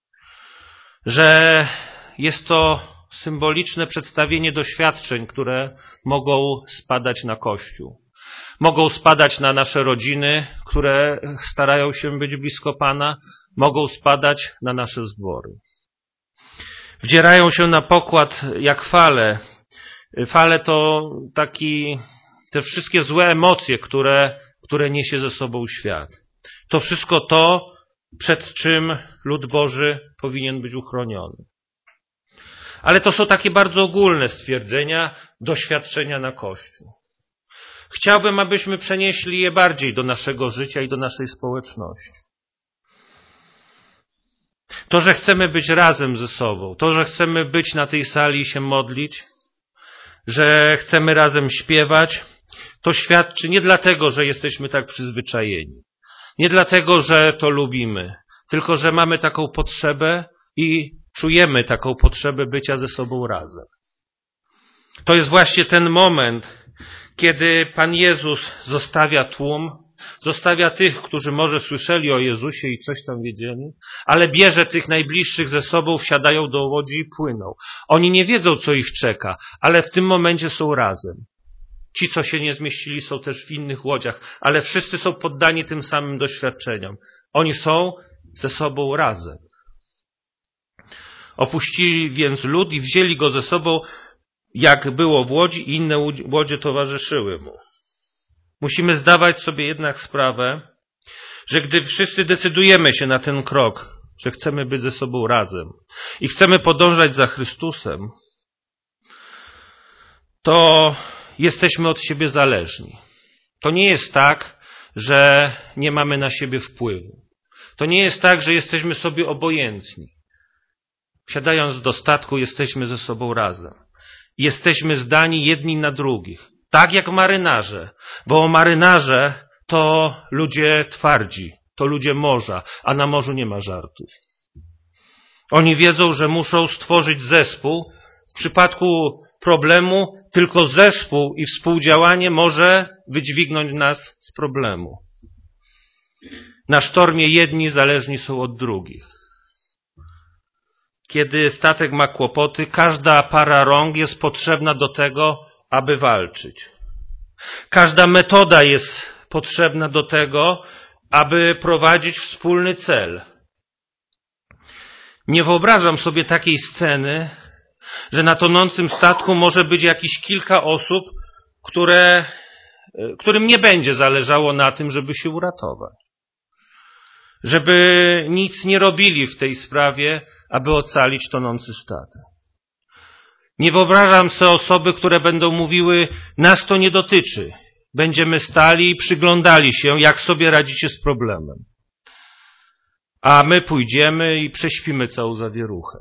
Że jest to symboliczne przedstawienie doświadczeń, które mogą spadać na Kościół. Mogą spadać na nasze rodziny, które starają się być blisko Pana. Mogą spadać na nasze zbory. Wdzierają się na pokład jak fale. Fale to taki, te wszystkie złe emocje, które, które niesie ze sobą świat. To wszystko to, przed czym lud Boży powinien być uchroniony. Ale to są takie bardzo ogólne stwierdzenia, doświadczenia na Kościół. Chciałbym, abyśmy przenieśli je bardziej do naszego życia i do naszej społeczności. To, że chcemy być razem ze sobą, to, że chcemy być na tej sali i się modlić, że chcemy razem śpiewać, to świadczy nie dlatego, że jesteśmy tak przyzwyczajeni. Nie dlatego, że to lubimy, tylko że mamy taką potrzebę i czujemy taką potrzebę bycia ze sobą razem. To jest właśnie ten moment, kiedy Pan Jezus zostawia tłum, zostawia tych, którzy może słyszeli o Jezusie i coś tam wiedzieli, ale bierze tych najbliższych ze sobą, wsiadają do łodzi i płyną. Oni nie wiedzą, co ich czeka, ale w tym momencie są razem. Ci, co się nie zmieścili, są też w innych łodziach, ale wszyscy są poddani tym samym doświadczeniom. Oni są ze sobą razem. Opuścili więc lud i wzięli go ze sobą, jak było w łodzi, i inne łodzie towarzyszyły mu. Musimy zdawać sobie jednak sprawę, że gdy wszyscy decydujemy się na ten krok, że chcemy być ze sobą razem i chcemy podążać za Chrystusem, to jesteśmy od siebie zależni. To nie jest tak, że nie mamy na siebie wpływu. To nie jest tak, że jesteśmy sobie obojętni. Wsiadając do statku, jesteśmy ze sobą razem. Jesteśmy zdani jedni na drugich. Tak jak marynarze, bo marynarze to ludzie twardzi, to ludzie morza, a na morzu nie ma żartów. Oni wiedzą, że muszą stworzyć zespół. W przypadku problemu tylko zespół i współdziałanie może wydźwignąć nas z problemu. Na sztormie jedni zależni są od drugich. Kiedy statek ma kłopoty, każda para rąk jest potrzebna do tego, aby walczyć. Każda metoda jest potrzebna do tego, aby prowadzić wspólny cel. Nie wyobrażam sobie takiej sceny, że na tonącym statku może być jakieś kilka osób, które, którym nie będzie zależało na tym, żeby się uratować. żeby nic nie robili w tej sprawie, aby ocalić tonący statek. Nie wyobrażam sobie osoby, które będą mówiły, nas to nie dotyczy. Będziemy stali i przyglądali się, jak sobie radzicie z problemem. A my pójdziemy i prześpimy całą zawieruchę.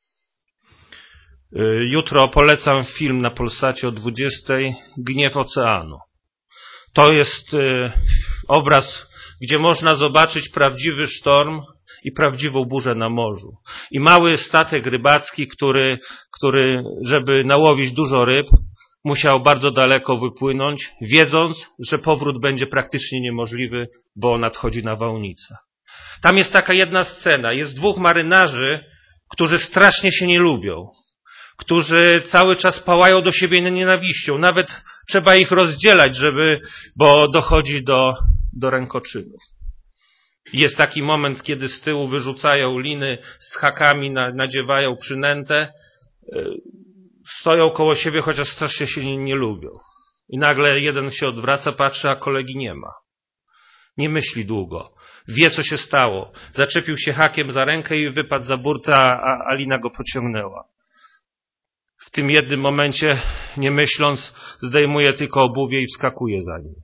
Jutro polecam film na Polsacie o dwudziestej, Gniew Oceanu. To jest obraz, gdzie można zobaczyć prawdziwy sztorm i prawdziwą burzę na morzu. I mały statek rybacki, który, który, żeby nałowić dużo ryb, musiał bardzo daleko wypłynąć, wiedząc, że powrót będzie praktycznie niemożliwy, bo nadchodzi nawałnica. Tam jest taka jedna scena. Jest dwóch marynarzy, którzy strasznie się nie lubią, którzy cały czas pałają do siebie nienawiścią. Nawet trzeba ich rozdzielać, żeby, bo dochodzi do, do rękoczynów. Jest taki moment, kiedy z tyłu wyrzucają liny z hakami, nadziewają przynętę, stoją koło siebie, chociaż strasznie się nie, nie lubią. I nagle jeden się odwraca, patrzy, a kolegi nie ma. Nie myśli długo. Wie, co się stało. Zaczepił się hakiem za rękę i wypadł za burtę, a, a lina go pociągnęła. W tym jednym momencie, nie myśląc, zdejmuje tylko obuwie i wskakuje za nim.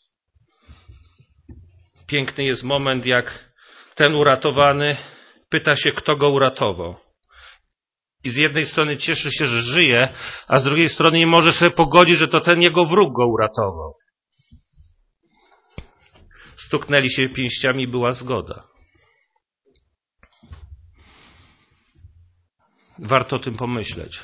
Piękny jest moment, jak ten uratowany pyta się, kto go uratował. I z jednej strony cieszy się, że żyje, a z drugiej strony nie może sobie pogodzić, że to ten jego wróg go uratował. Stuknęli się pięściami i była zgoda. Warto o tym pomyśleć.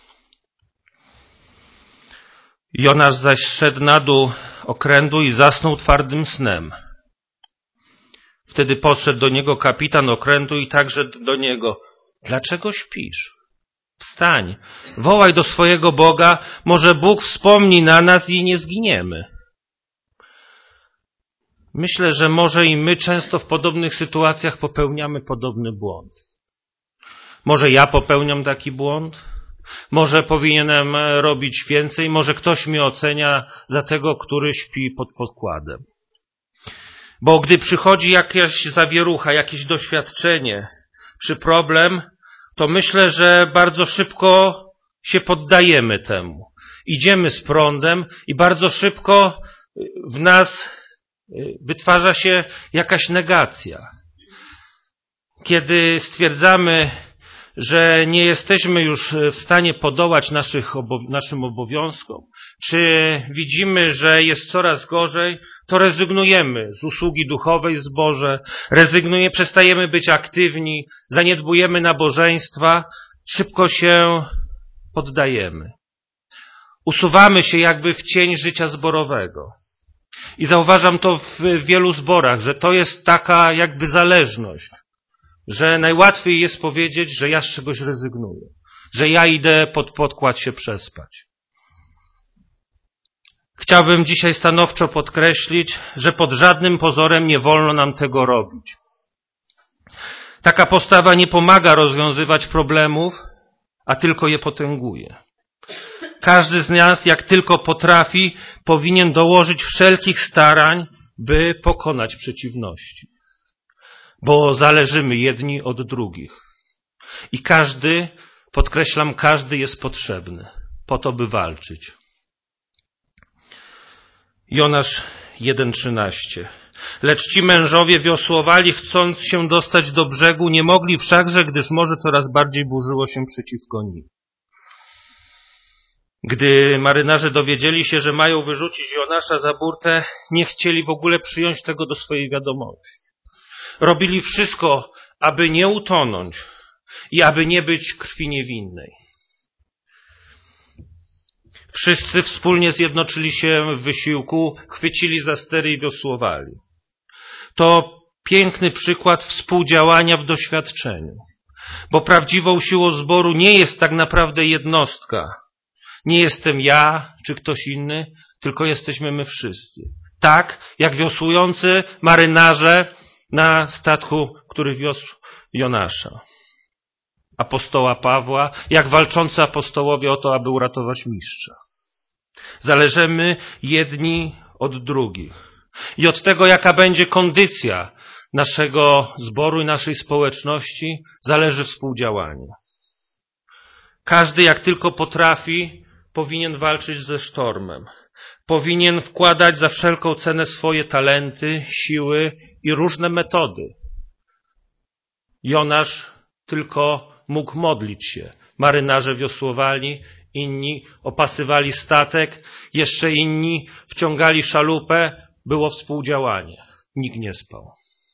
Jonasz zaś szedł na dół okrętu i zasnął twardym snem. Wtedy podszedł do niego kapitan okrętu i także do niego. Dlaczego śpisz? Wstań, wołaj do swojego Boga, może Bóg wspomni na nas i nie zginiemy. Myślę, że może i my często w podobnych sytuacjach popełniamy podobny błąd. Może ja popełniam taki błąd? Może powinienem robić więcej? Może ktoś mnie ocenia za tego, który śpi pod podkładem? Bo gdy przychodzi jakaś zawierucha, jakieś doświadczenie czy problem, to myślę, że bardzo szybko się poddajemy temu. Idziemy z prądem i bardzo szybko w nas wytwarza się jakaś negacja. Kiedy stwierdzamy, że nie jesteśmy już w stanie podołać naszych obo- naszym obowiązkom, czy widzimy, że jest coraz gorzej, to rezygnujemy z usługi duchowej w zborze, rezygnujemy, przestajemy być aktywni, zaniedbujemy nabożeństwa, szybko się poddajemy. Usuwamy się jakby w cień życia zborowego. I zauważam to w wielu zborach, że to jest taka jakby zależność, że najłatwiej jest powiedzieć, że ja z czegoś rezygnuję, że ja idę pod podkład się przespać. Chciałbym dzisiaj stanowczo podkreślić, że pod żadnym pozorem nie wolno nam tego robić. Taka postawa nie pomaga rozwiązywać problemów, a tylko je potęguje. Każdy z nas, jak tylko potrafi, powinien dołożyć wszelkich starań, by pokonać przeciwności. Bo zależymy jedni od drugich. I każdy, podkreślam, każdy jest potrzebny po to, by walczyć. Jonasz jeden trzynaście. Lecz ci mężowie wiosłowali, chcąc się dostać do brzegu, nie mogli wszakże, gdyż morze coraz bardziej burzyło się przeciwko nim. Gdy marynarze dowiedzieli się, że mają wyrzucić Jonasza za burtę, nie chcieli w ogóle przyjąć tego do swojej wiadomości. Robili wszystko, aby nie utonąć i aby nie być krwi niewinnej. Wszyscy wspólnie zjednoczyli się w wysiłku, chwycili za stery i wiosłowali. To piękny przykład współdziałania w doświadczeniu, bo prawdziwą siłą zboru nie jest tak naprawdę jednostka. Nie jestem ja czy ktoś inny, tylko jesteśmy my wszyscy. Tak jak wiosłujący marynarze na statku, który wiózł Jonasza. Apostoła Pawła, jak walczący apostołowie o to, aby uratować mistrza. Zależymy jedni od drugich. I od tego, jaka będzie kondycja naszego zboru i naszej społeczności zależy współdziałanie. Każdy, jak tylko potrafi, powinien walczyć ze sztormem. Powinien wkładać za wszelką cenę swoje talenty, siły i różne metody. Jonasz tylko mógł modlić się. Marynarze wiosłowali, inni opasywali statek, jeszcze inni wciągali szalupę. Było współdziałanie. Nikt nie spał.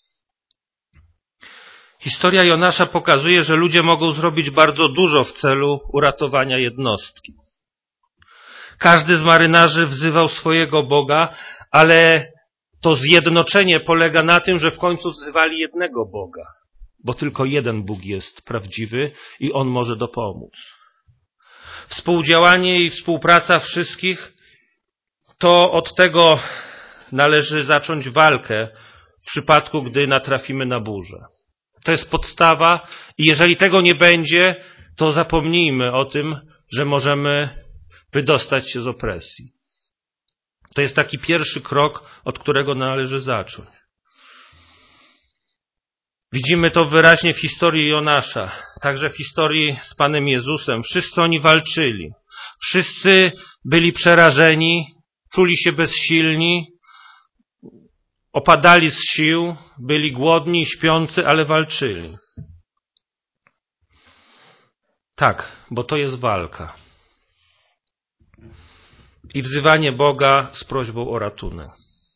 Historia Jonasza pokazuje, że ludzie mogą zrobić bardzo dużo w celu uratowania jednostki. Każdy z marynarzy wzywał swojego Boga, ale to zjednoczenie polega na tym, że w końcu wzywali jednego Boga, bo tylko jeden Bóg jest prawdziwy i On może dopomóc. Współdziałanie i współpraca wszystkich, to od tego należy zacząć walkę w przypadku, gdy natrafimy na burzę. To jest podstawa i jeżeli tego nie będzie, to zapomnijmy o tym, że możemy wydostać się z opresji. To jest taki pierwszy krok, od którego należy zacząć. Widzimy to wyraźnie w historii Jonasza, także w historii z Panem Jezusem. Wszyscy oni walczyli. Wszyscy byli przerażeni, czuli się bezsilni, opadali z sił, byli głodni, śpiący, ale walczyli. Tak, bo to jest walka. I wzywanie Boga z prośbą o ratunek.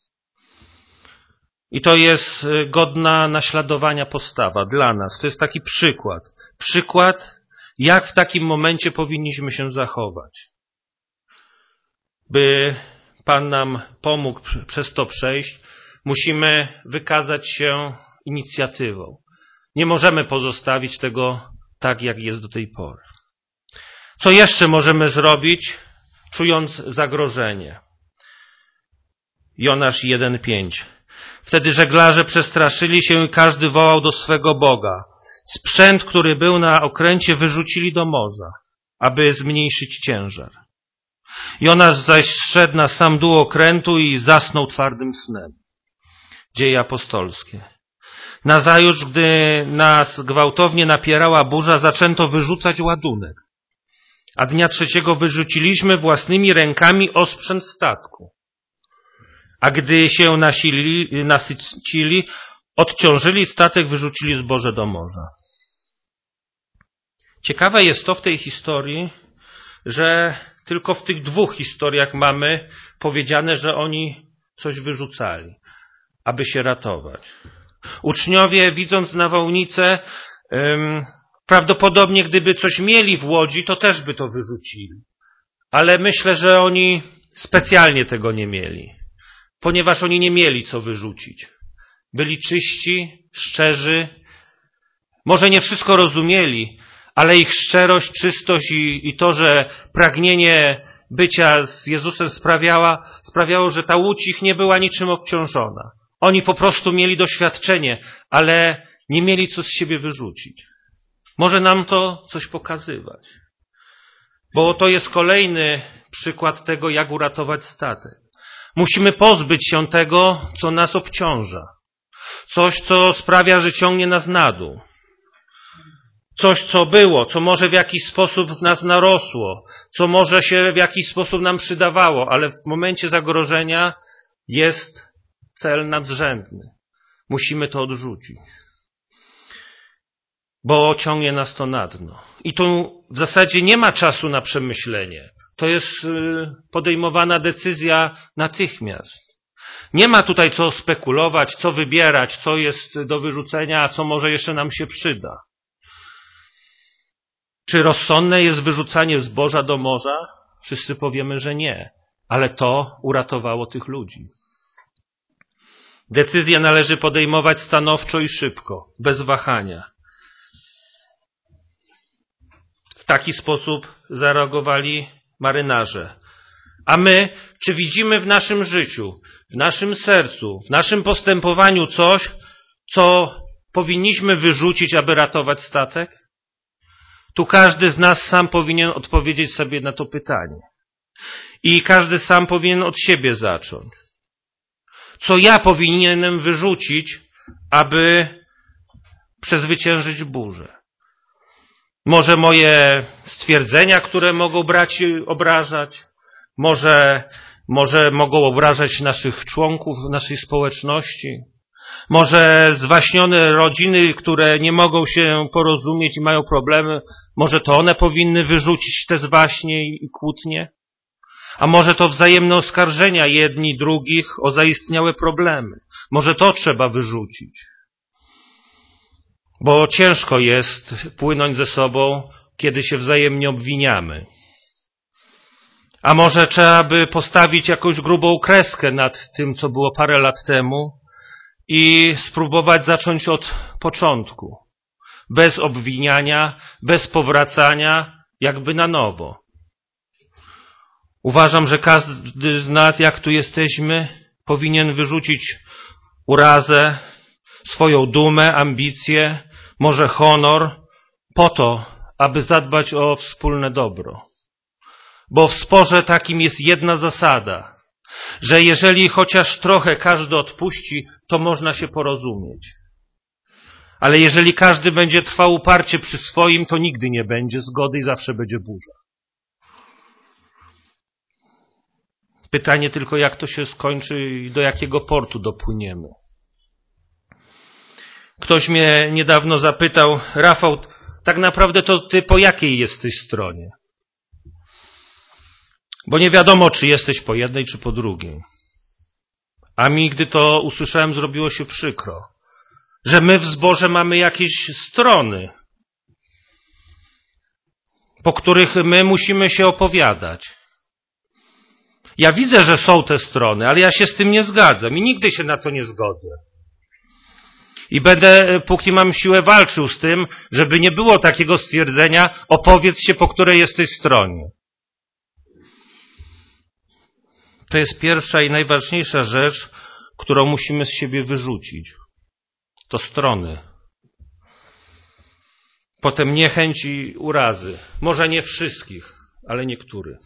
I to jest godna naśladowania postawa dla nas. To jest taki przykład. Przykład, jak w takim momencie powinniśmy się zachować. By Pan nam pomógł przez to przejść, musimy wykazać się inicjatywą. Nie możemy pozostawić tego tak, jak jest do tej pory. Co jeszcze możemy zrobić, czując zagrożenie? Jonasz jeden pięć. Wtedy żeglarze przestraszyli się i każdy wołał do swego Boga. Sprzęt, który był na okręcie, wyrzucili do morza, aby zmniejszyć ciężar. Jonasz zaś zszedł na sam dół okrętu i zasnął twardym snem. Dzieje apostolskie. Nazajutrz, gdy nas gwałtownie napierała burza, zaczęto wyrzucać ładunek. A dnia trzeciego wyrzuciliśmy własnymi rękami osprzęt statku. A gdy się nasili, nasycili, odciążyli statek, wyrzucili zboże do morza. Ciekawe jest to w tej historii, że tylko w tych dwóch historiach mamy powiedziane, że oni coś wyrzucali, aby się ratować. Uczniowie, widząc nawałnicę, um, prawdopodobnie gdyby coś mieli w łodzi, to też by to wyrzucili. Ale myślę, że oni specjalnie tego nie mieli, ponieważ oni nie mieli co wyrzucić. Byli czyści, szczerzy, może nie wszystko rozumieli, ale ich szczerość, czystość i, i to, że pragnienie bycia z Jezusem sprawiała, sprawiało, że ta łódź ich nie była niczym obciążona. Oni po prostu mieli doświadczenie, ale nie mieli co z siebie wyrzucić. Może nam to coś pokazywać. Bo to jest kolejny przykład tego, jak uratować statek. Musimy pozbyć się tego, co nas obciąża. Coś, co sprawia, że ciągnie nas na dół. Coś, co było, co może w jakiś sposób w nas narosło, co może się w jakiś sposób nam przydawało, ale w momencie zagrożenia jest cel nadrzędny. Musimy to odrzucić, bo ciągnie nas to na dno. I tu w zasadzie nie ma czasu na przemyślenie. To jest podejmowana decyzja natychmiast. Nie ma tutaj co spekulować, co wybierać, co jest do wyrzucenia, a co może jeszcze nam się przyda. Czy rozsądne jest wyrzucanie zboża do morza? Wszyscy powiemy, że nie, ale to uratowało tych ludzi. Decyzję należy podejmować stanowczo i szybko, bez wahania. W taki sposób zareagowali marynarze. A my, czy widzimy w naszym życiu, w naszym sercu, w naszym postępowaniu coś, co powinniśmy wyrzucić, aby ratować statek? Tu każdy z nas sam powinien odpowiedzieć sobie na to pytanie. I każdy sam powinien od siebie zacząć. Co ja powinienem wyrzucić, aby przezwyciężyć burzę. Może moje stwierdzenia, które mogą braci obrażać, może, może mogą obrażać naszych członków, naszej społeczności, może zwaśnione rodziny, które nie mogą się porozumieć i mają problemy, może to one powinny wyrzucić te zwaśnie i kłótnie, a może to wzajemne oskarżenia jedni drugich o zaistniałe problemy. Może to trzeba wyrzucić. Bo ciężko jest płynąć ze sobą, kiedy się wzajemnie obwiniamy. A może trzeba by postawić jakąś grubą kreskę nad tym, co było parę lat temu i spróbować zacząć od początku. Bez obwiniania, bez powracania, jakby na nowo. Uważam, że każdy z nas, jak tu jesteśmy, powinien wyrzucić urazę, swoją dumę, ambicje, może honor, po to, aby zadbać o wspólne dobro. Bo w sporze takim jest jedna zasada, że jeżeli chociaż trochę każdy odpuści, to można się porozumieć. Ale jeżeli każdy będzie trwał uparcie przy swoim, to nigdy nie będzie zgody i zawsze będzie burza. Pytanie tylko, jak to się skończy i do jakiego portu dopłyniemy. Ktoś mnie niedawno zapytał, Rafał, tak naprawdę to ty po jakiej jesteś stronie? Bo nie wiadomo, czy jesteś po jednej, czy po drugiej. A mi, gdy to usłyszałem, zrobiło się przykro, że my w zborze mamy jakieś strony, po których my musimy się opowiadać. Ja widzę, że są te strony, ale ja się z tym nie zgadzam i nigdy się na to nie zgodzę. I będę, póki mam siłę, walczył z tym, żeby nie było takiego stwierdzenia, opowiedz się, po której jesteś stronie. To jest pierwsza i najważniejsza rzecz, którą musimy z siebie wyrzucić. To strony. Potem niechęć i urazy. Może nie wszystkich, ale niektórych.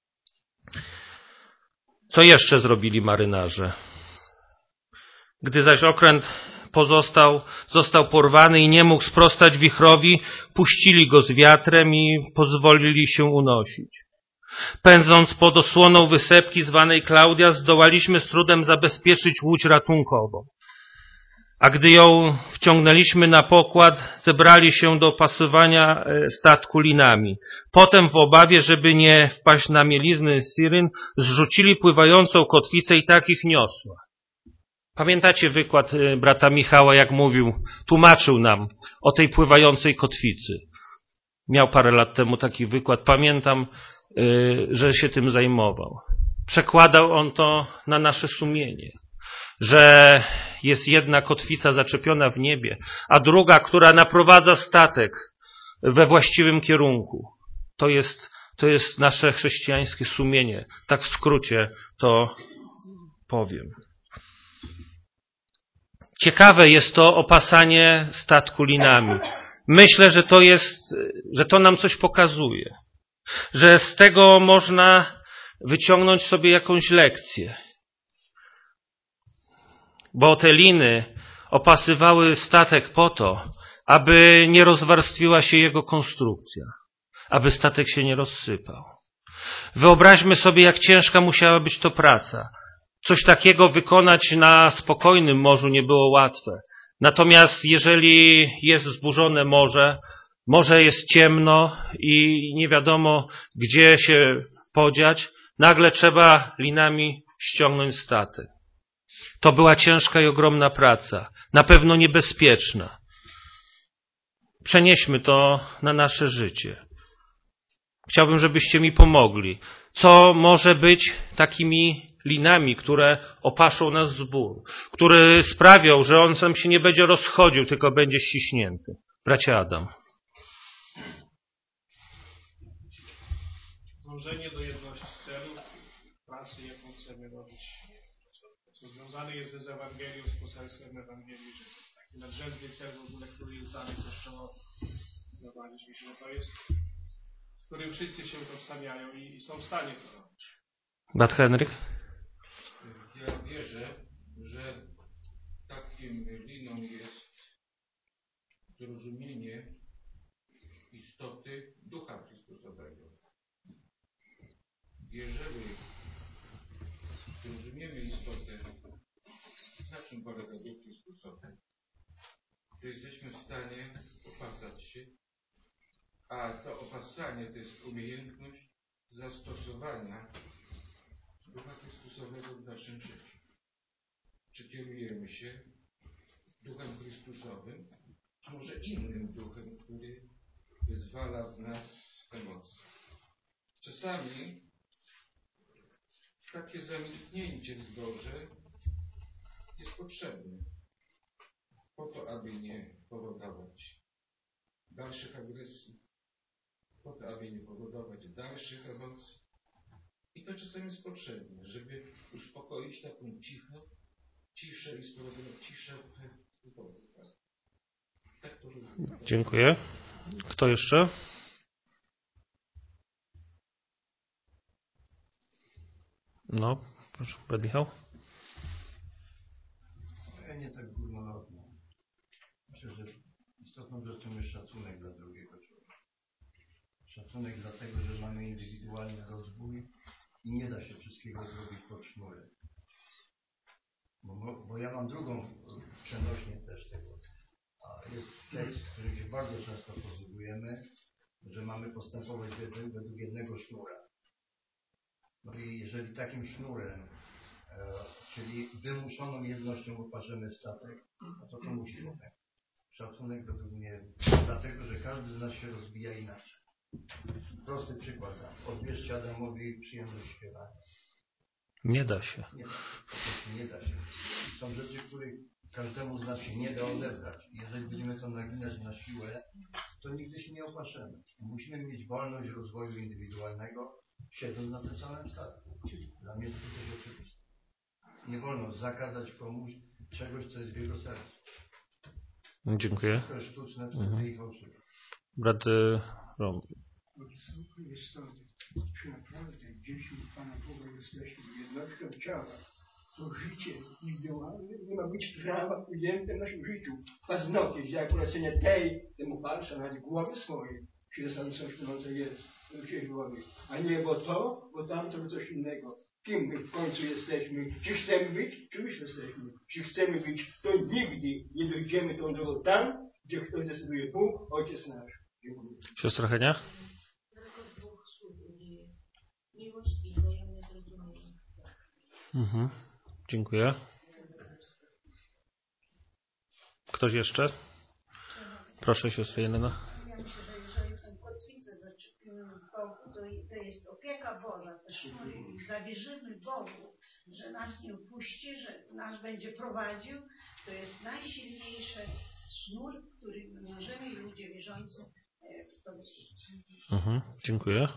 Co jeszcze zrobili marynarze? Gdy zaś okręt pozostał, został porwany i nie mógł sprostać wichrowi, puścili go z wiatrem i pozwolili się unosić. Pędząc pod osłoną wysepki zwanej Klaudia, zdołaliśmy z trudem zabezpieczyć łódź ratunkową. A gdy ją wciągnęliśmy na pokład, zebrali się do opasywania statku linami. Potem w obawie, żeby nie wpaść na mielizny Siryn, zrzucili pływającą kotwicę i tak ich niosła. Pamiętacie wykład brata Michała, jak mówił, tłumaczył nam o tej pływającej kotwicy. Miał parę lat temu taki wykład, pamiętam, że się tym zajmował. Przekładał on to na nasze sumienie, że jest jedna kotwica zaczepiona w niebie, a druga, która naprowadza statek we właściwym kierunku. To jest, to jest nasze chrześcijańskie sumienie. Tak w skrócie to powiem. Ciekawe jest to opasanie statku linami. Myślę, że to jest, że to nam coś pokazuje. Że z tego można wyciągnąć sobie jakąś lekcję. Bo te liny opasywały statek po to, aby nie rozwarstwiła się jego konstrukcja, aby statek się nie rozsypał. Wyobraźmy sobie, jak ciężka musiała być to praca. Coś takiego wykonać na spokojnym morzu nie było łatwe. Natomiast jeżeli jest zburzone morze, morze jest ciemno i nie wiadomo, gdzie się podziać, nagle trzeba linami ściągnąć statek. To była ciężka i ogromna praca, na pewno niebezpieczna. Przenieśmy to na nasze życie. Chciałbym, żebyście mi pomogli. Co może być takimi linami, które opaszą nas zbór, które sprawią, że on sam się nie będzie rozchodził, tylko będzie ściśnięty? Bracie Adam. Dążenie do jedności celów, pracy, jaką chcemy robić, co związane jest z Ewangelią, z poselstwem Ewangelii, że taki nadrzędny cel w ogóle, który jest dany Kościołowi. Zobaczyć, myślę, że to jest, z którym wszyscy się utożsamiają i, i są w stanie to robić. Brat Henryk? Ja wierzę, że tak takim liną jest zrozumienie istoty Ducha Chrystusowego. Jeżeli zrozumiemy istotę, na czym polega Duch Chrystusowy, to jesteśmy w stanie opasać się, a to opasanie to jest umiejętność zastosowania Ducha Chrystusowego w naszym życiu. Czy kierujemy się Duchem Chrystusowym, czy może innym duchem, który wyzwala w nas emocje. Czasami takie zamilknięcie w zborze jest potrzebne po to, aby nie powodować dalszych agresji, po to, aby nie powodować dalszych emocji. I to czasami jest potrzebne, żeby uspokoić taką cichą, ciszę i spowodować ciszę w zborze. Tak to rozumiem. Dziękuję. Kto jeszcze? No, proszę, pan Michał. Ja nie tak górnolotnie. Myślę, że istotną rzeczą jest szacunek dla drugiego człowieka. Szacunek dlatego, że mamy indywidualny rozwój i nie da się wszystkiego zrobić pod sznurem. Bo, bo ja mam drugą przenośnię też tego. A jest tekst, który się bardzo często posługujemy, że mamy postępować według, według jednego sznura. No i jeżeli takim sznurem, e, czyli wymuszoną jednością oparzemy statek, no to to musi być. Szacunek według mnie, dlatego, że każdy z nas się rozwija inaczej. Prosty przykład. Odbierzcie Adamowi przyjemność śpiewania. Nie da się. Nie da się. Po prostu nie da się. Są rzeczy, których każdemu z nas się nie da odebrać. Jeżeli będziemy to naginać na siłę, to nigdy się nie opaszemy. Musimy mieć wolność rozwoju indywidualnego, siedząc na tym samym statku. Dla mnie to też oczywiste. Nie wolno zakazać komuś czegoś, co jest w jego sercu. Dziękuję. To jest sztuczne, wtedy i fałszywe. Brat Rom. Jest to, czy naprawdę dziećmi Pana Boga jesteśmy jednością ciała. To życie indywidualne nie ma być prawa ujęte w naszym życiu. Paznokieć, jak polecenie tej, temu patrzę nawet głowy swojej, czy zasady są śpiewające jest, głowy. A nie bo to, bo tamto, bo coś innego. Kim my w końcu jesteśmy? Czy chcemy być? Czy już jesteśmy? Czy chcemy być? To nigdy nie dojdziemy tą drogą tam, gdzie ktoś decyduje Bóg, Ojciec nasz. Dziękuję. Siostra Henia? Tylko dwóch słów użyję. Miłość i wzajemne zrozumienie. Mhm. Dziękuję. Ktoś jeszcze? Proszę, siostra Jelena. Ja myślę, że jeżeli tę kotwicę zaczepimy w Bogu, to, to jest opieka Boża, te sznury i zawierzymy Bogu, że nas nie opuści, że nas będzie prowadził. To jest najsilniejszy sznur, który my możemy i ludzie wierzący w to wierzyć. Mhm. Dziękuję.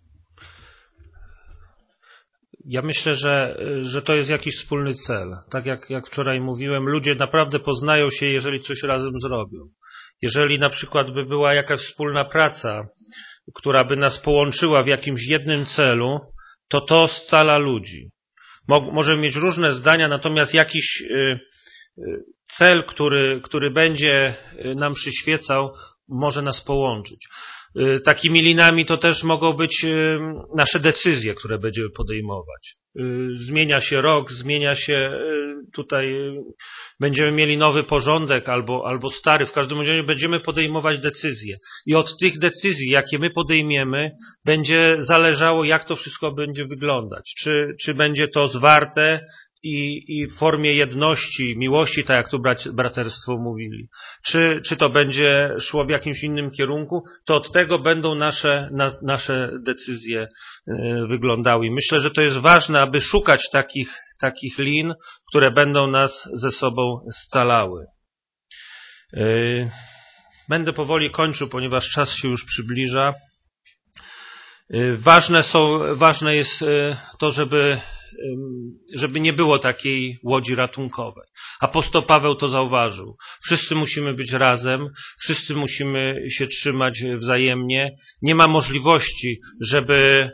Ja myślę, że, że to jest jakiś wspólny cel. Tak jak, jak wczoraj mówiłem, ludzie naprawdę poznają się, jeżeli coś razem zrobią. Jeżeli na przykład by była jakaś wspólna praca, która by nas połączyła w jakimś jednym celu, to to scala ludzi. Mo- możemy mieć różne zdania, natomiast jakiś y, y, cel, który, który będzie nam przyświecał, może nas połączyć. Y, takimi linami to też mogą być y, nasze decyzje, które będziemy podejmować. Y, zmienia się rok, zmienia się y, tutaj, y, będziemy mieli nowy porządek albo, albo stary. W każdym razie będziemy podejmować decyzje. I od tych decyzji, jakie my podejmiemy, będzie zależało, jak to wszystko będzie wyglądać. Czy, czy będzie to zwarte i, i w formie jedności, miłości, tak jak tu braci, braterstwo mówili. Czy, czy to będzie szło w jakimś innym kierunku, to od tego będą nasze, na, nasze decyzje y, wyglądały. I myślę, że to jest ważne, aby szukać takich, takich lin, które będą nas ze sobą scalały. Y, będę powoli kończył, ponieważ czas się już przybliża. Y, ważne są, ważne jest y, to, żeby żeby nie było takiej łodzi ratunkowej. Apostoł Paweł to zauważył. Wszyscy musimy być razem, wszyscy musimy się trzymać wzajemnie. Nie ma możliwości, żeby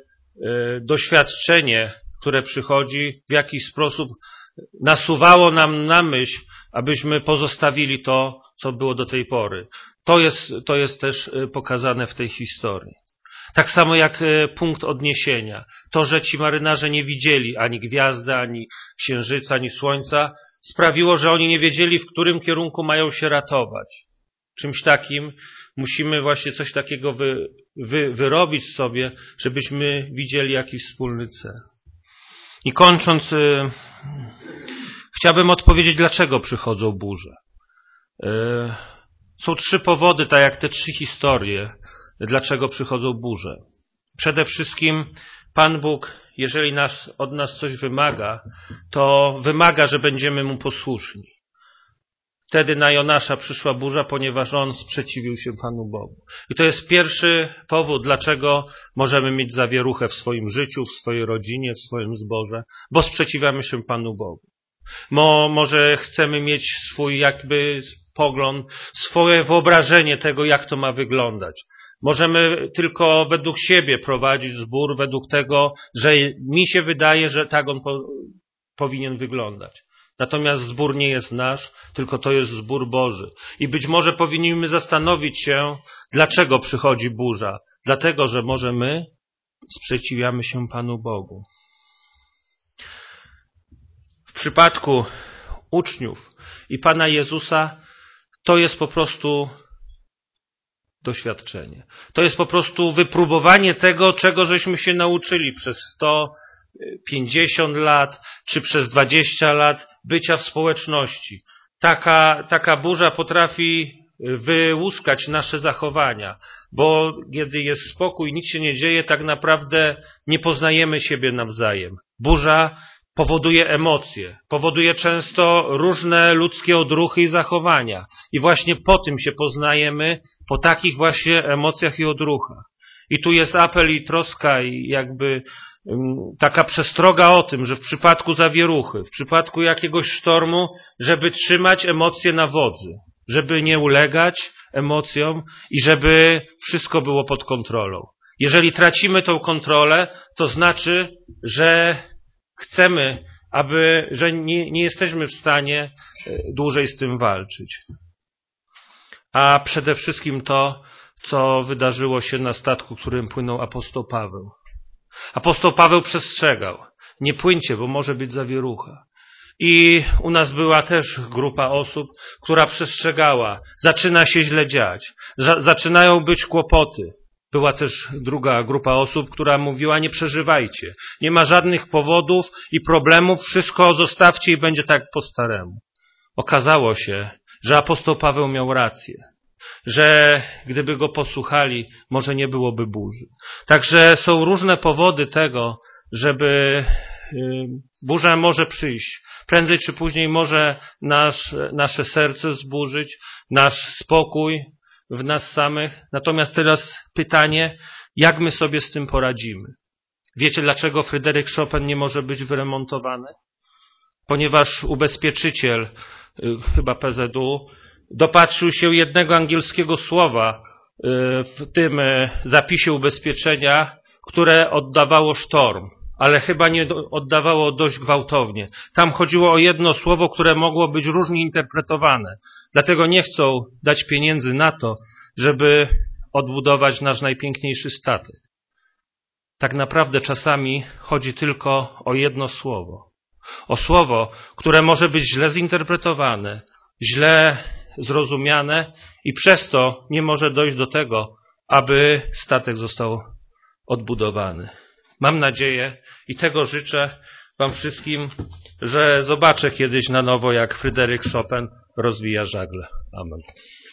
doświadczenie, które przychodzi, w jakiś sposób nasuwało nam na myśl, abyśmy pozostawili to, co było do tej pory. To jest, to jest też pokazane w tej historii. Tak samo jak punkt odniesienia. To, że ci marynarze nie widzieli ani gwiazdy, ani księżyca, ani słońca, sprawiło, że oni nie wiedzieli, w którym kierunku mają się ratować. Czymś takim musimy właśnie coś takiego wy, wy, wyrobić sobie, żebyśmy widzieli jakiś wspólny cel. I kończąc, y, chciałbym odpowiedzieć, dlaczego przychodzą burze. Y, są trzy powody, tak jak te trzy historie, dlaczego przychodzą burze. Przede wszystkim Pan Bóg, jeżeli nas, od nas coś wymaga, to wymaga, że będziemy Mu posłuszni. Wtedy na Jonasza przyszła burza, ponieważ on sprzeciwił się Panu Bogu. I to jest pierwszy powód, dlaczego możemy mieć zawieruchę w swoim życiu, w swojej rodzinie, w swoim zborze, bo sprzeciwiamy się Panu Bogu. Mo, może chcemy mieć swój jakby pogląd, swoje wyobrażenie tego, jak to ma wyglądać. Możemy tylko według siebie prowadzić zbór, według tego, że mi się wydaje, że tak on po, powinien wyglądać. Natomiast zbór nie jest nasz, tylko to jest zbór Boży. I być może powinniśmy zastanowić się, dlaczego przychodzi burza. Dlatego, że może my sprzeciwiamy się Panu Bogu. W przypadku uczniów i Pana Jezusa to jest po prostu doświadczenie. To jest po prostu wypróbowanie tego, czego żeśmy się nauczyli przez sto pięćdziesiąt lat, czy przez dwadzieścia lat bycia w społeczności. Taka, taka burza potrafi wyłuskać nasze zachowania, bo kiedy jest spokój, nic się nie dzieje, tak naprawdę nie poznajemy siebie nawzajem. Burza powoduje emocje, powoduje często różne ludzkie odruchy i zachowania. I właśnie po tym się poznajemy, po takich właśnie emocjach i odruchach. I tu jest apel i troska i jakby um, taka przestroga o tym, że w przypadku zawieruchy, w przypadku jakiegoś sztormu, żeby trzymać emocje na wodzy, żeby nie ulegać emocjom i żeby wszystko było pod kontrolą. Jeżeli tracimy tą kontrolę, to znaczy, że chcemy, aby, że nie, nie jesteśmy w stanie dłużej z tym walczyć. A przede wszystkim to, co wydarzyło się na statku, którym płynął apostoł Paweł. Apostoł Paweł przestrzegał. Nie płyńcie, bo może być zawierucha. I u nas była też grupa osób, która przestrzegała. Zaczyna się źle dziać. Za, zaczynają być kłopoty. Była też druga grupa osób, która mówiła, nie przeżywajcie. Nie ma żadnych powodów i problemów, wszystko zostawcie i będzie tak po staremu. Okazało się, że apostoł Paweł miał rację. Że gdyby go posłuchali, może nie byłoby burzy. Także są różne powody tego, żeby burza może przyjść. Prędzej czy później może nasz, nasze serce zburzyć, nasz spokój w nas samych. Natomiast teraz pytanie, jak my sobie z tym poradzimy? Wiecie, dlaczego Fryderyk Chopin nie może być wyremontowany? Ponieważ ubezpieczyciel, chyba P Z U, dopatrzył się jednego angielskiego słowa w tym zapisie ubezpieczenia, które oddawało sztorm, ale chyba nie oddawało dość gwałtownie. Tam chodziło o jedno słowo, które mogło być różnie interpretowane. Dlatego nie chcą dać pieniędzy na to, żeby odbudować nasz najpiękniejszy statek. Tak naprawdę czasami chodzi tylko o jedno słowo. O słowo, które może być źle zinterpretowane, źle zrozumiane i przez to nie może dojść do tego, aby statek został odbudowany. Mam nadzieję i tego życzę wam wszystkim, że zobaczę kiedyś na nowo, jak Fryderyk Chopin rozwija żagle. Amen.